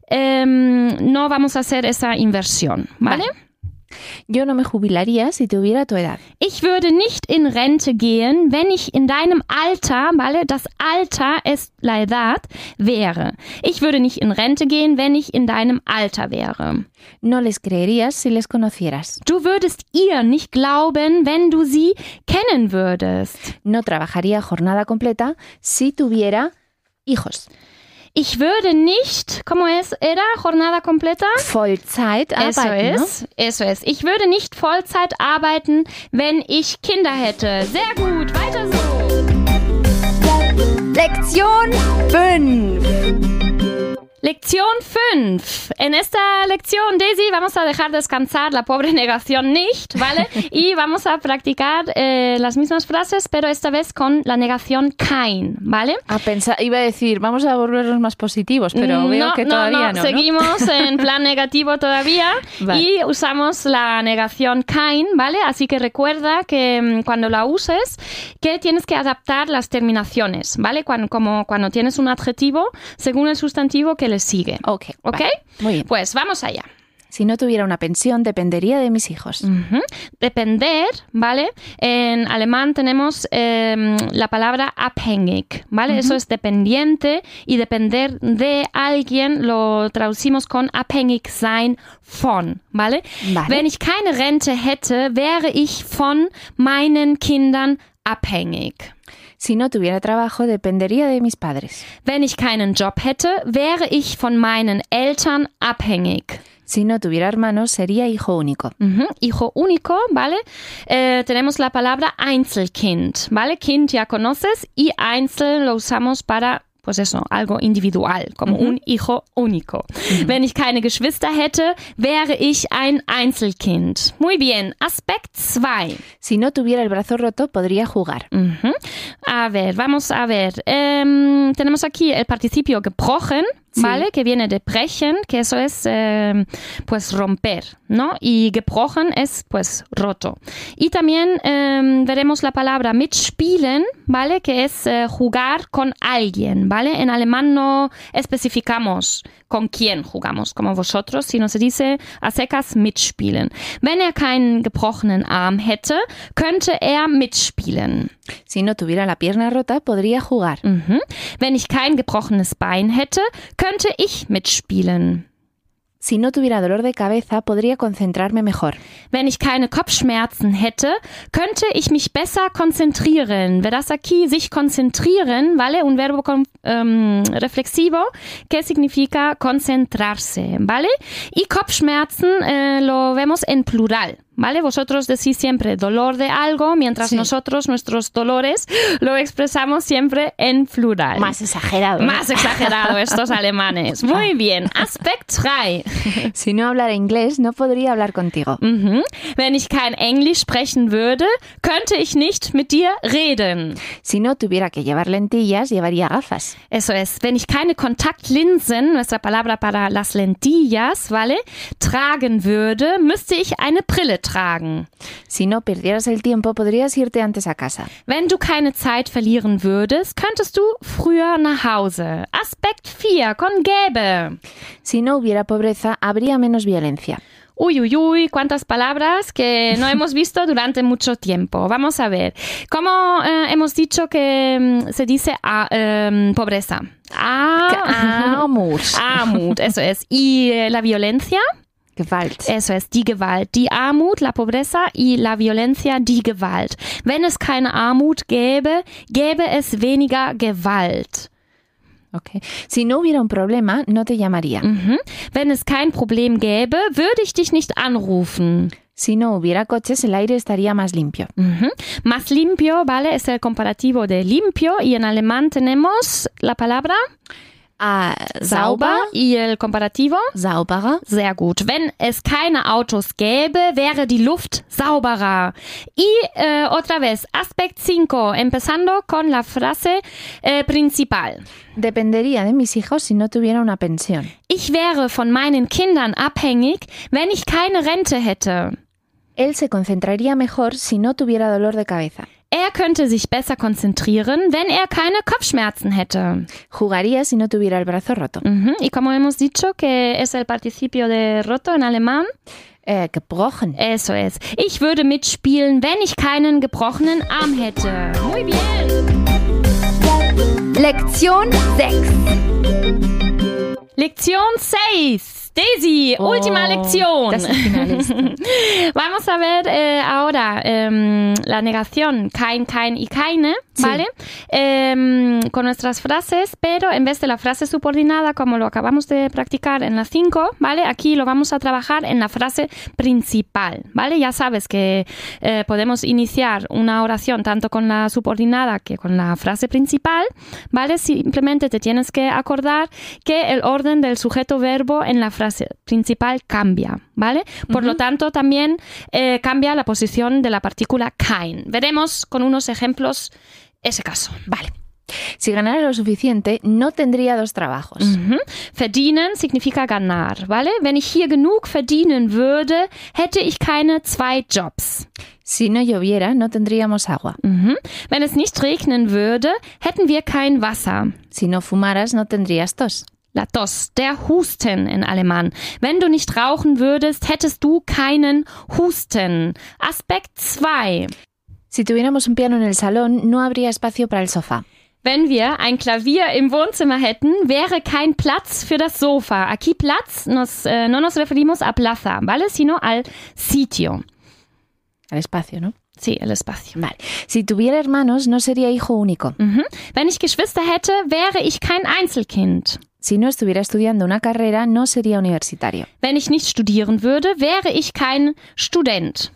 no vamos a hacer esa inversión, ¿vale? Yo no me jubilaría si tuviera tu edad. Ich würde nicht in Rente gehen, wenn ich in deinem Alter, ¿vale? Das Alter es la edad, wäre. Ich würde nicht in Rente gehen, wenn ich in deinem Alter wäre. No les creerías si les conocieras. Du würdest ihr nicht glauben, wenn du sie kennen würdest. No trabajaría jornada completa si tuviera hijos. Ich würde nicht, ¿cómo es? ¿Era jornada completa? Vollzeit arbeiten, Eso es. Ich würde nicht Vollzeit arbeiten, wenn ich Kinder hätte. Sehr gut, weiter so. Lección 5. Lección 5. En esta lección, Daisy, vamos a dejar descansar la pobre negación nicht, ¿vale? Y vamos a practicar las mismas frases, pero esta vez con la negación kein, ¿vale? Iba a decir, vamos a volvernos más positivos, pero veo que todavía no. Seguimos en plan negativo todavía. Vale. Y usamos la negación kein, ¿vale? Así que recuerda que cuando la uses, que tienes que adaptar las terminaciones, ¿vale? Cuando tienes un adjetivo, según el sustantivo que le sigue. Ok. ¿Ok? Vale. Muy bien. Pues vamos allá. Si no tuviera una pensión, dependería de mis hijos. Depender, ¿vale? En alemán tenemos la palabra abhängig, ¿vale? Eso es dependiente y depender de alguien lo traducimos con abhängig sein von, ¿vale? Wenn ich keine Rente hätte, wäre ich von meinen Kindern abhängig. Si no tuviera trabajo, dependería de mis padres. Wenn ich keinen Job hätte, wäre ich von meinen Eltern abhängig. Si no tuviera hermanos, sería hijo único. Hijo único, ¿vale? Tenemos la palabra Einzelkind, ¿vale? Kind ya conoces y Einzel lo usamos para, pues eso, algo individual, como un hijo único. Wenn ich keine Geschwister hätte, wäre ich ein Einzelkind. Muy bien, Aspekt 2. Si no tuviera el brazo roto, podría jugar. A ver, vamos a ver. Tenemos aquí el participio gebrochen, ¿vale? Que viene de brechen, que eso es, pues, romper, ¿no? Y gebrochen es, pues, roto. Y también veremos la palabra mitspielen, ¿vale? Que es jugar con alguien, ¿vale? En alemán no especificamos con quién jugamos, como vosotros, sino se dice a secas mitspielen. Wenn er keinen gebrochenen Arm hätte, könnte er mitspielen. Si no tuviera la pierna rota, podría jugar. Wenn ich kein gebrochenes Bein hätte, könnte ich mitspielen. Si no tuviera dolor de cabeza, podría concentrarme mejor. Wenn ich keine Kopfschmerzen hätte, könnte ich mich besser konzentrieren. Verás aquí, sich concentrieren, ¿vale? Un verbo reflexivo que significa concentrarse, ¿vale? Y Kopfschmerzen lo vemos en plural, ¿vale? Vosotros decís siempre dolor de algo, mientras nosotros nuestros dolores lo expresamos siempre en plural. Más exagerado. Más exagerado estos alemanes. Muy bien. Aspekt 3. Si no hablara inglés, no podría hablar contigo. Wenn ich kein Englisch sprechen würde, könnte ich nicht mit dir reden. Si no tuviera que llevar lentillas, llevaría gafas. Eso es. Wenn ich keine Kontaktlinsen, nuestra palabra para las lentillas, ¿vale? Tragen würde, müsste ich eine Brille tragen. Si no perdieras el tiempo, podrías irte antes a casa. Wenn du keine Zeit verlieren würdest, könntest du früher nach Hause. Aspekt 4, con gäbe. Si no hubiera pobreza, habría menos violencia. Uy, uy, uy, cuántas palabras que no hemos visto durante mucho tiempo. Vamos a ver. ¿Cómo hemos dicho que se dice pobreza? Armut, eso es. ¿Y la violencia? Gewalt. Eso es, die Gewalt. Die Armut, la pobreza, y la violencia, die Gewalt. Wenn es keine Armut gäbe, gäbe es weniger Gewalt. Okay. Si no hubiera un problema, no te llamaría. Wenn es kein Problem gäbe, würde ich dich nicht anrufen. Si no hubiera coches, el aire estaría más limpio. Más limpio, ¿vale? Es el comparativo de limpio, y en alemán tenemos la palabra sauber y el comparativo sauberer. Sehr gut. Wenn es keine Autos gäbe, wäre die Luft sauberer. Y otra vez, Aspekt 5, empezando con la frase principal. Dependería de mis hijos si no tuviera una pensión. Ich wäre von meinen Kindern abhängig, wenn ich keine Rente hätte. Él se concentraría mejor si no tuviera dolor de cabeza. Er könnte sich besser konzentrieren, wenn er keine Kopfschmerzen hätte. Jugaría si no tuviera el brazo roto. Y como hemos dicho que es el participio de roto en alemán, gebrochen. Eso es. Ich würde mitspielen, wenn ich keinen gebrochenen Arm hätte. Muy bien. Lección 6. Lección 6. Daisy, última lección. Vamos a ver ahora la negación kein, kein y keine, ¿vale? Con nuestras frases, pero en vez de la frase subordinada, como lo acabamos de practicar en la 5, ¿vale? Aquí lo vamos a trabajar en la frase principal, ¿vale? Ya sabes que podemos iniciar una oración tanto con la subordinada que con la frase principal, ¿vale? Simplemente te tienes que acordar que el orden del sujeto-verbo en la frase principal cambia, ¿vale? Por lo tanto, también cambia la posición de la partícula kein. Veremos con unos ejemplos ese caso. Vale. Si ganara lo suficiente, no tendría 2 trabajos. Verdienen significa ganar, ¿vale? Wenn ich hier genug verdienen würde, hätte ich keine 2 Jobs. Si no lloviera, no tendríamos agua. Wenn es nicht regnen würde, hätten wir kein Wasser. Si no fumaras, no tendrías tos. La tos, der Husten in Alemán. Wenn du nicht rauchen würdest, hättest du keinen Husten. Aspekt 2. Si tuviéramos un piano en el salón, no habría espacio para el sofá. Wenn wir ein Klavier im Wohnzimmer hätten, wäre kein Platz für das Sofa. Aquí Platz no nos referimos a plaza, ¿vale? Sino al sitio. El espacio, ¿no? Sí, el espacio. Vale. Si tuviera hermanos, no sería hijo único. Wenn ich Geschwister hätte, wäre ich kein Einzelkind. Si no estuviera estudiando una carrera, no sería universitario. Wenn ich nicht studieren würde, wäre ich kein Student.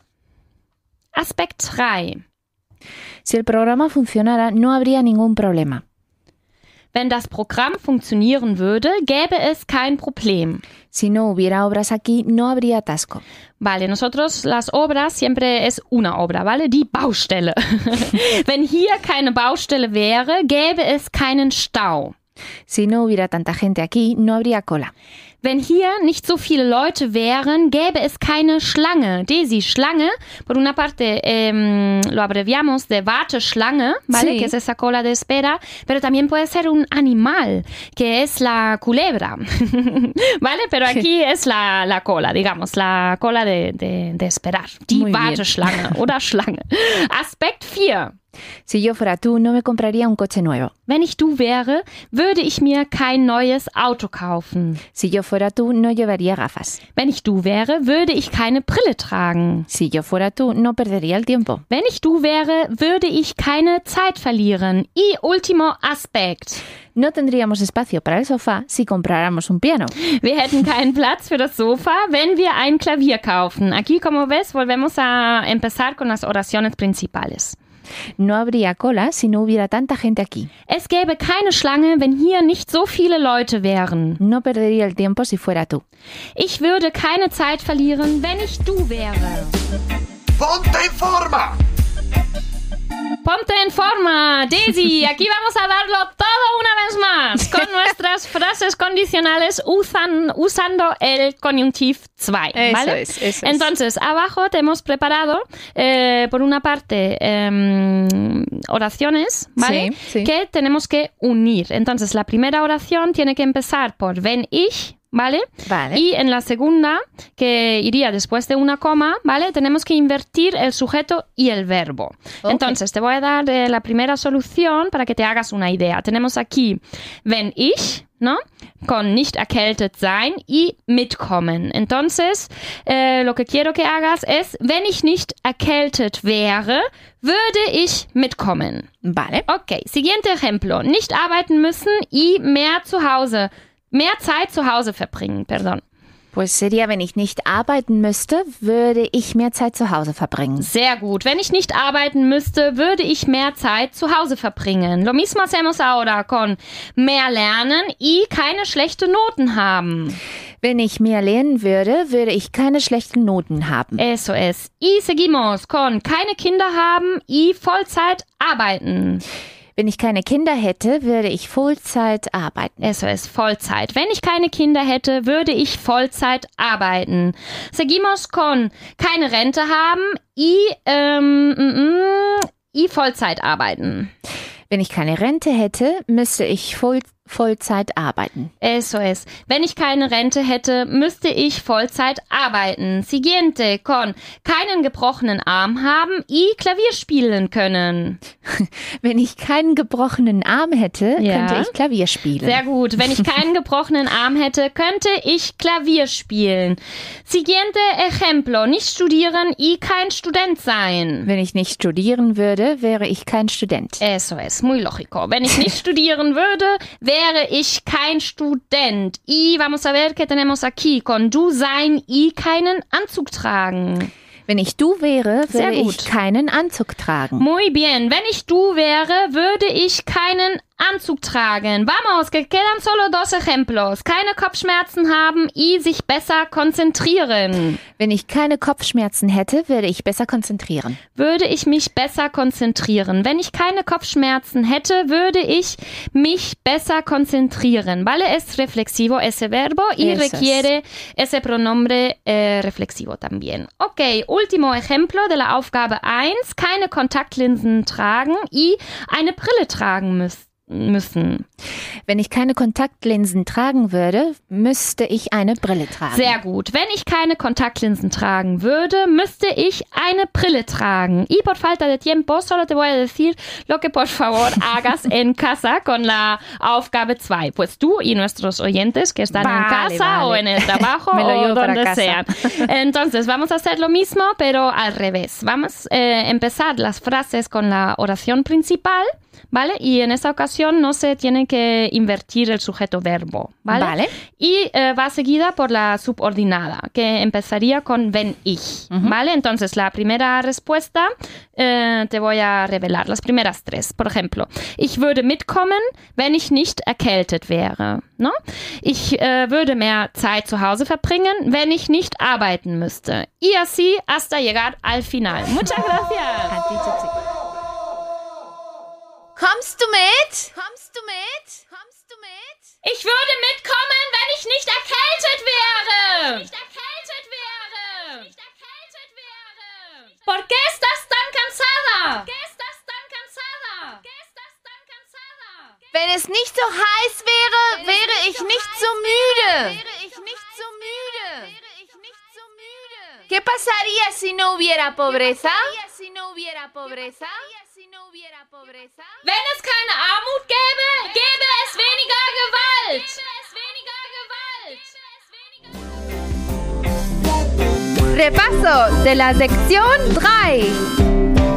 Aspekt 3. Si el programa funcionara, no habría ningún problema. Wenn das Programm funktionieren würde, gäbe es kein Problem. Si no hubiera obras aquí, no habría atasco. Vale, nosotros las obras siempre es una obra, ¿vale? Die Baustelle. Wenn hier keine Baustelle wäre, gäbe es keinen Stau. Si no hubiera tanta gente aquí, no habría cola. Wenn hier nicht so viele Leute wären, gäbe es keine Schlange. Daisy, Schlange, por una parte lo abreviamos de Warteschlange, ¿vale? Sí. Que es esa cola de espera, pero también puede ser un animal, que es la culebra, ¿vale? Pero aquí es la cola, digamos, la cola de esperar. Die Muy bien. Warteschlange oder Schlange. Aspekt 4. Si yo fuera tú, no me compraría un coche nuevo. Wenn ich du wäre, würde ich mir kein neues Auto kaufen. Si yo fuera tú, no llevaría gafas. Wenn ich du wäre, würde ich keine Brille tragen. Si yo fuera tú, no perdería el tiempo. Wenn ich du wäre, würde ich keine Zeit verlieren. Y último Aspekt. No tendríamos espacio para el sofá si compráramos un piano. Wir hätten keinen Platz für das Sofa, wenn wir ein Klavier kaufen. Aquí, como ves, volvemos a empezar con las oraciones principales. No habría cola si no hubiera tanta gente aquí. Es gäbe keine Schlange, wenn hier nicht so viele Leute wären. No perdería el tiempo si fuera tú. Ich würde keine Zeit verlieren, wenn ich du wäre. Ponte en forma. Ponte en forma, Daisy. Aquí vamos a darlo todo una vez más con nuestras frases condicionales usando el conjuntivo 2. ¿Vale? Eso es. Entonces, abajo te hemos preparado, por una parte, oraciones, ¿vale? Sí. Que tenemos que unir. Entonces, la primera oración tiene que empezar por wenn ich, ¿vale? Vale. Y en la segunda, que iría después de una coma, ¿vale? Tenemos que invertir el sujeto y el verbo. Ok. Entonces, te voy a dar la primera solución para que te hagas una idea. Tenemos aquí, wenn ich, ¿no? Con nicht erkältet sein y mitkommen. Entonces, lo que quiero que hagas es, wenn ich nicht erkältet wäre, würde ich mitkommen. Vale. Ok, siguiente ejemplo. Nicht arbeiten müssen y mehr Zeit zu Hause verbringen, perdón. Pues sería, wenn ich nicht arbeiten müsste, würde ich mehr Zeit zu Hause verbringen. Sehr gut. Wenn ich nicht arbeiten müsste, würde ich mehr Zeit zu Hause verbringen. Lo mismo hacemos ahora con mehr lernen y keine schlechten Noten haben. Wenn ich mehr lernen würde, würde ich keine schlechten Noten haben. Eso es. Y seguimos con keine Kinder haben y Vollzeit arbeiten. Wenn ich keine Kinder hätte, würde ich Vollzeit arbeiten. Eso es, Vollzeit. Wenn ich keine Kinder hätte, würde ich Vollzeit arbeiten. Seguimos con keine Rente haben y Vollzeit arbeiten. Wenn ich keine Rente hätte, müsste ich Vollzeit arbeiten. Eso es. Wenn ich keine Rente hätte, müsste ich Vollzeit arbeiten. Siguiente con keinen gebrochenen Arm haben y Klavier spielen können. Wenn ich keinen gebrochenen Arm hätte, Ja. könnte ich Klavier spielen. Sehr gut. Wenn ich keinen gebrochenen Arm hätte, könnte ich Klavier spielen. Siguiente ejemplo. Nicht studieren y kein Student sein. Wenn ich nicht studieren würde, wäre ich kein Student. Eso es, muy lógico. Wenn ich nicht studieren würde, wäre ich kein Student. Y vamos a ver qué tenemos aquí. Con du sein y keinen Anzug tragen. Wenn ich du wäre, Sehr würde gut. ich keinen Anzug tragen. Muy bien. Wenn ich du wäre, würde ich keinen Anzug tragen. Vamos, que quedan solo 2 ejemplos. Keine Kopfschmerzen haben y sich besser konzentrieren. Wenn ich keine Kopfschmerzen hätte, würde ich besser konzentrieren. Würde ich mich besser konzentrieren. Wenn ich keine Kopfschmerzen hätte, würde ich mich besser konzentrieren. Vale, es reflexivo ese verbo y Eso es. requiere ese pronombre reflexivo también. Ok, último ejemplo de la Aufgabe 1. Keine Kontaktlinsen tragen y eine Brille tragen müssen. Wenn ich keine Kontaktlinsen tragen würde, müsste ich eine Brille tragen. Sehr gut. Wenn ich keine Kontaktlinsen tragen würde, müsste ich eine Brille tragen. Y por falta de tiempo, solo te voy a decir lo que por favor hagas en casa con la Aufgabe 2. Pues tú y nuestros oyentes que están en casa o en el trabajo o donde sean. Entonces, vamos a hacer lo mismo, pero al revés. Vamos a empezar las frases con la oración principal, ¿vale? Y en esta ocasión no se tiene que invertir el sujeto-verbo, ¿vale? Y va seguida por la subordinada, que empezaría con wenn ich, ¿vale? Entonces, la primera respuesta te voy a revelar, las primeras 3. Por ejemplo, ich würde mitkommen, wenn ich nicht erkältet wäre, ¿no? Ich würde mehr Zeit zu Hause verbringen, wenn ich nicht arbeiten müsste. Y así hasta llegar al final. Muchas gracias. Kommst du mit? Kommst du mit? Kommst du mit? Ich würde mitkommen, wenn ich nicht erkältet wäre. ¿Por qué estás tan cansada? Wenn es nicht so heiß wäre, wäre ich nicht so müde. ¿Qué pasaría si no hubiera pobreza? Wenn es keine Armut gäbe, gäbe es weniger Gewalt. Repaso de la sección 3.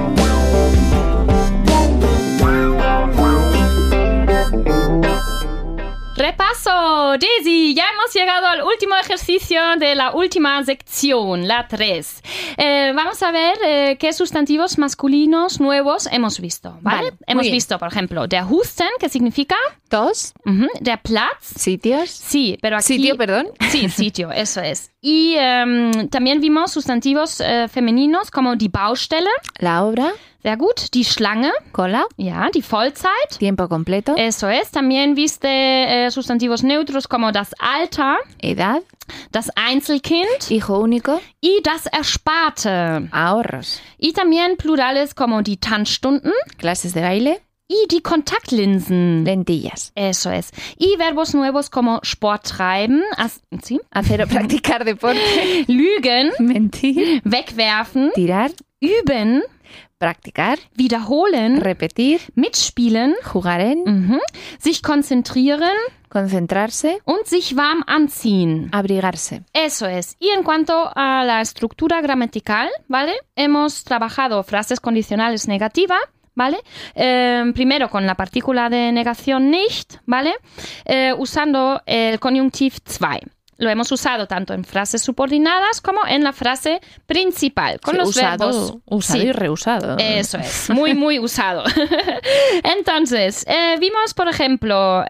Repaso, Daisy, ya hemos llegado al último ejercicio de la última sección, la 3. Vamos a ver qué sustantivos masculinos nuevos hemos visto, ¿vale? Hemos visto, por ejemplo, der Husten, que significa... Tos. Der Platz. Sitios. Sí, pero aquí... Sitio, perdón. Sí, sitio, eso es. Y también vimos sustantivos femeninos como die Baustelle. La obra. Sehr gut. Die Schlange. Cola. Ja, die Vollzeit. Tiempo completo. Eso es. También viste sustantivos neutros como das Alter. Edad. Das Einzelkind. Hijo único. Y das Ersparte. Ahorros. Y también plurales como die Tanzstunden. Clases de baile. Y die Kontaktlinsen. Lentillas. Eso es. Y verbos nuevos como Sport treiben. ¿Sí? Hacer o practicar deporte. Lügen. Mentir. Wegwerfen. Tirar. Üben. Practicar. Wiederholen. Repetir. Mitspielen. Jugar en. Sich konzentrieren. Concentrarse. Und sich warm anziehen. Abrigarse. Eso es. Y en cuanto a la estructura gramatical, ¿vale? Hemos trabajado frases condicionales negativas, ¿vale? Primero con la partícula de negación nicht, ¿vale? Usando el conjunctiv 2. Lo hemos usado tanto en frases subordinadas como en la frase principal. Con los verbos. Usado y reusado. Eso es. Muy, muy usado. Entonces, vimos, por ejemplo,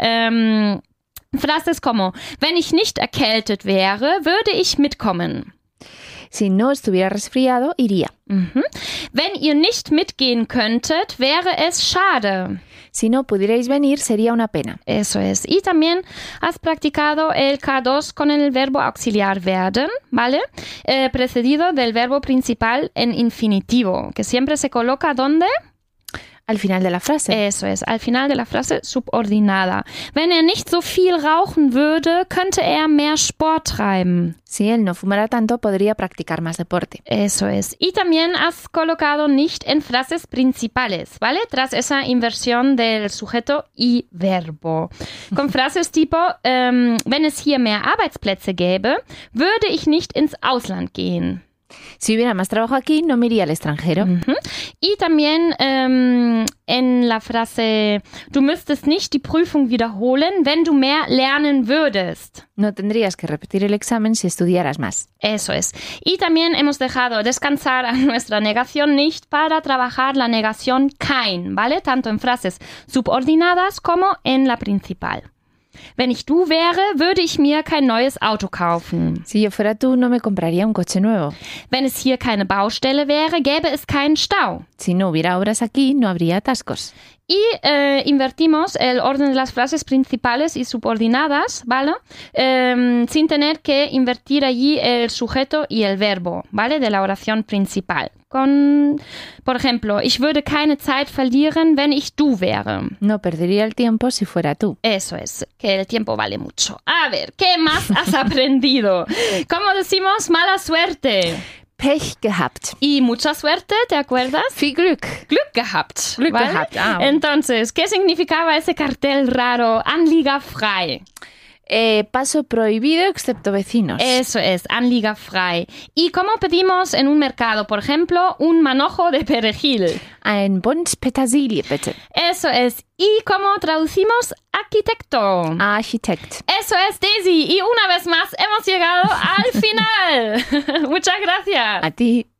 frases como: Wenn ich nicht erkältet wäre, würde ich mitkommen. Si no estuviera resfriado, iría. Wenn ihr nicht mitgehen könntet, wäre es schade. Si no pudierais venir, sería una pena. Eso es. Y también has practicado el K2 con el verbo auxiliar werden, ¿vale? Precedido del verbo principal en infinitivo, que siempre se coloca ¿dónde? Al final de la frase. Eso es, al final de la frase subordinada. Wenn nicht so viel rauchen würde, könnte mehr Sport treiben. Si él no fumara tanto, podría practicar más deporte. Eso es. Y también has colocado nicht en frases principales, ¿vale? Tras esa inversión del sujeto y verbo. Con frases tipo, wenn es hier mehr Arbeitsplätze gäbe, würde ich nicht ins Ausland gehen. Si hubiera más trabajo aquí, no me iría al extranjero. Y también en la frase, du müsstest nicht die Prüfung wiederholen, wenn du mehr lernen würdest. No tendrías que repetir el examen si estudiaras más. Eso es. Y también hemos dejado descansar a nuestra negación nicht para trabajar la negación kein, ¿vale? Tanto en frases subordinadas como en la principal. Wenn ich du wäre, würde ich mir kein neues Auto kaufen. Si yo fuera tú, no me compraría un coche nuevo. Wenn es hier keine Baustelle wäre, gäbe es keinen Stau. Si no hubiera obras aquí, no habría atascos. Y invertimos el orden de las frases principales y subordinadas, ¿vale? Sin tener que invertir allí el sujeto y el verbo, ¿vale? De la oración principal. Por ejemplo, ich würde keine Zeit verlieren, wenn ich du wäre. No perdería el tiempo si fuera tú. Eso es, que el tiempo vale mucho. A ver, ¿qué más has aprendido? ¿Cómo decimos mala suerte? Pech gehabt. Y mucha suerte, ¿te acuerdas? Viel Glück. Glück gehabt. Glück ¿vale? gehabt, bueno. Entonces, ¿qué significaba ese cartel raro? Anliegerfrei. Paso prohibido excepto vecinos. Eso es, anliegerfrei. ¿Y cómo pedimos en un mercado? Por ejemplo, un manojo de perejil. Ein Bund Petersilie, bitte. Eso es. ¿Y cómo traducimos arquitecto? Architekt. Eso es, Daisy. Y una vez más hemos llegado al final. Muchas gracias. A ti.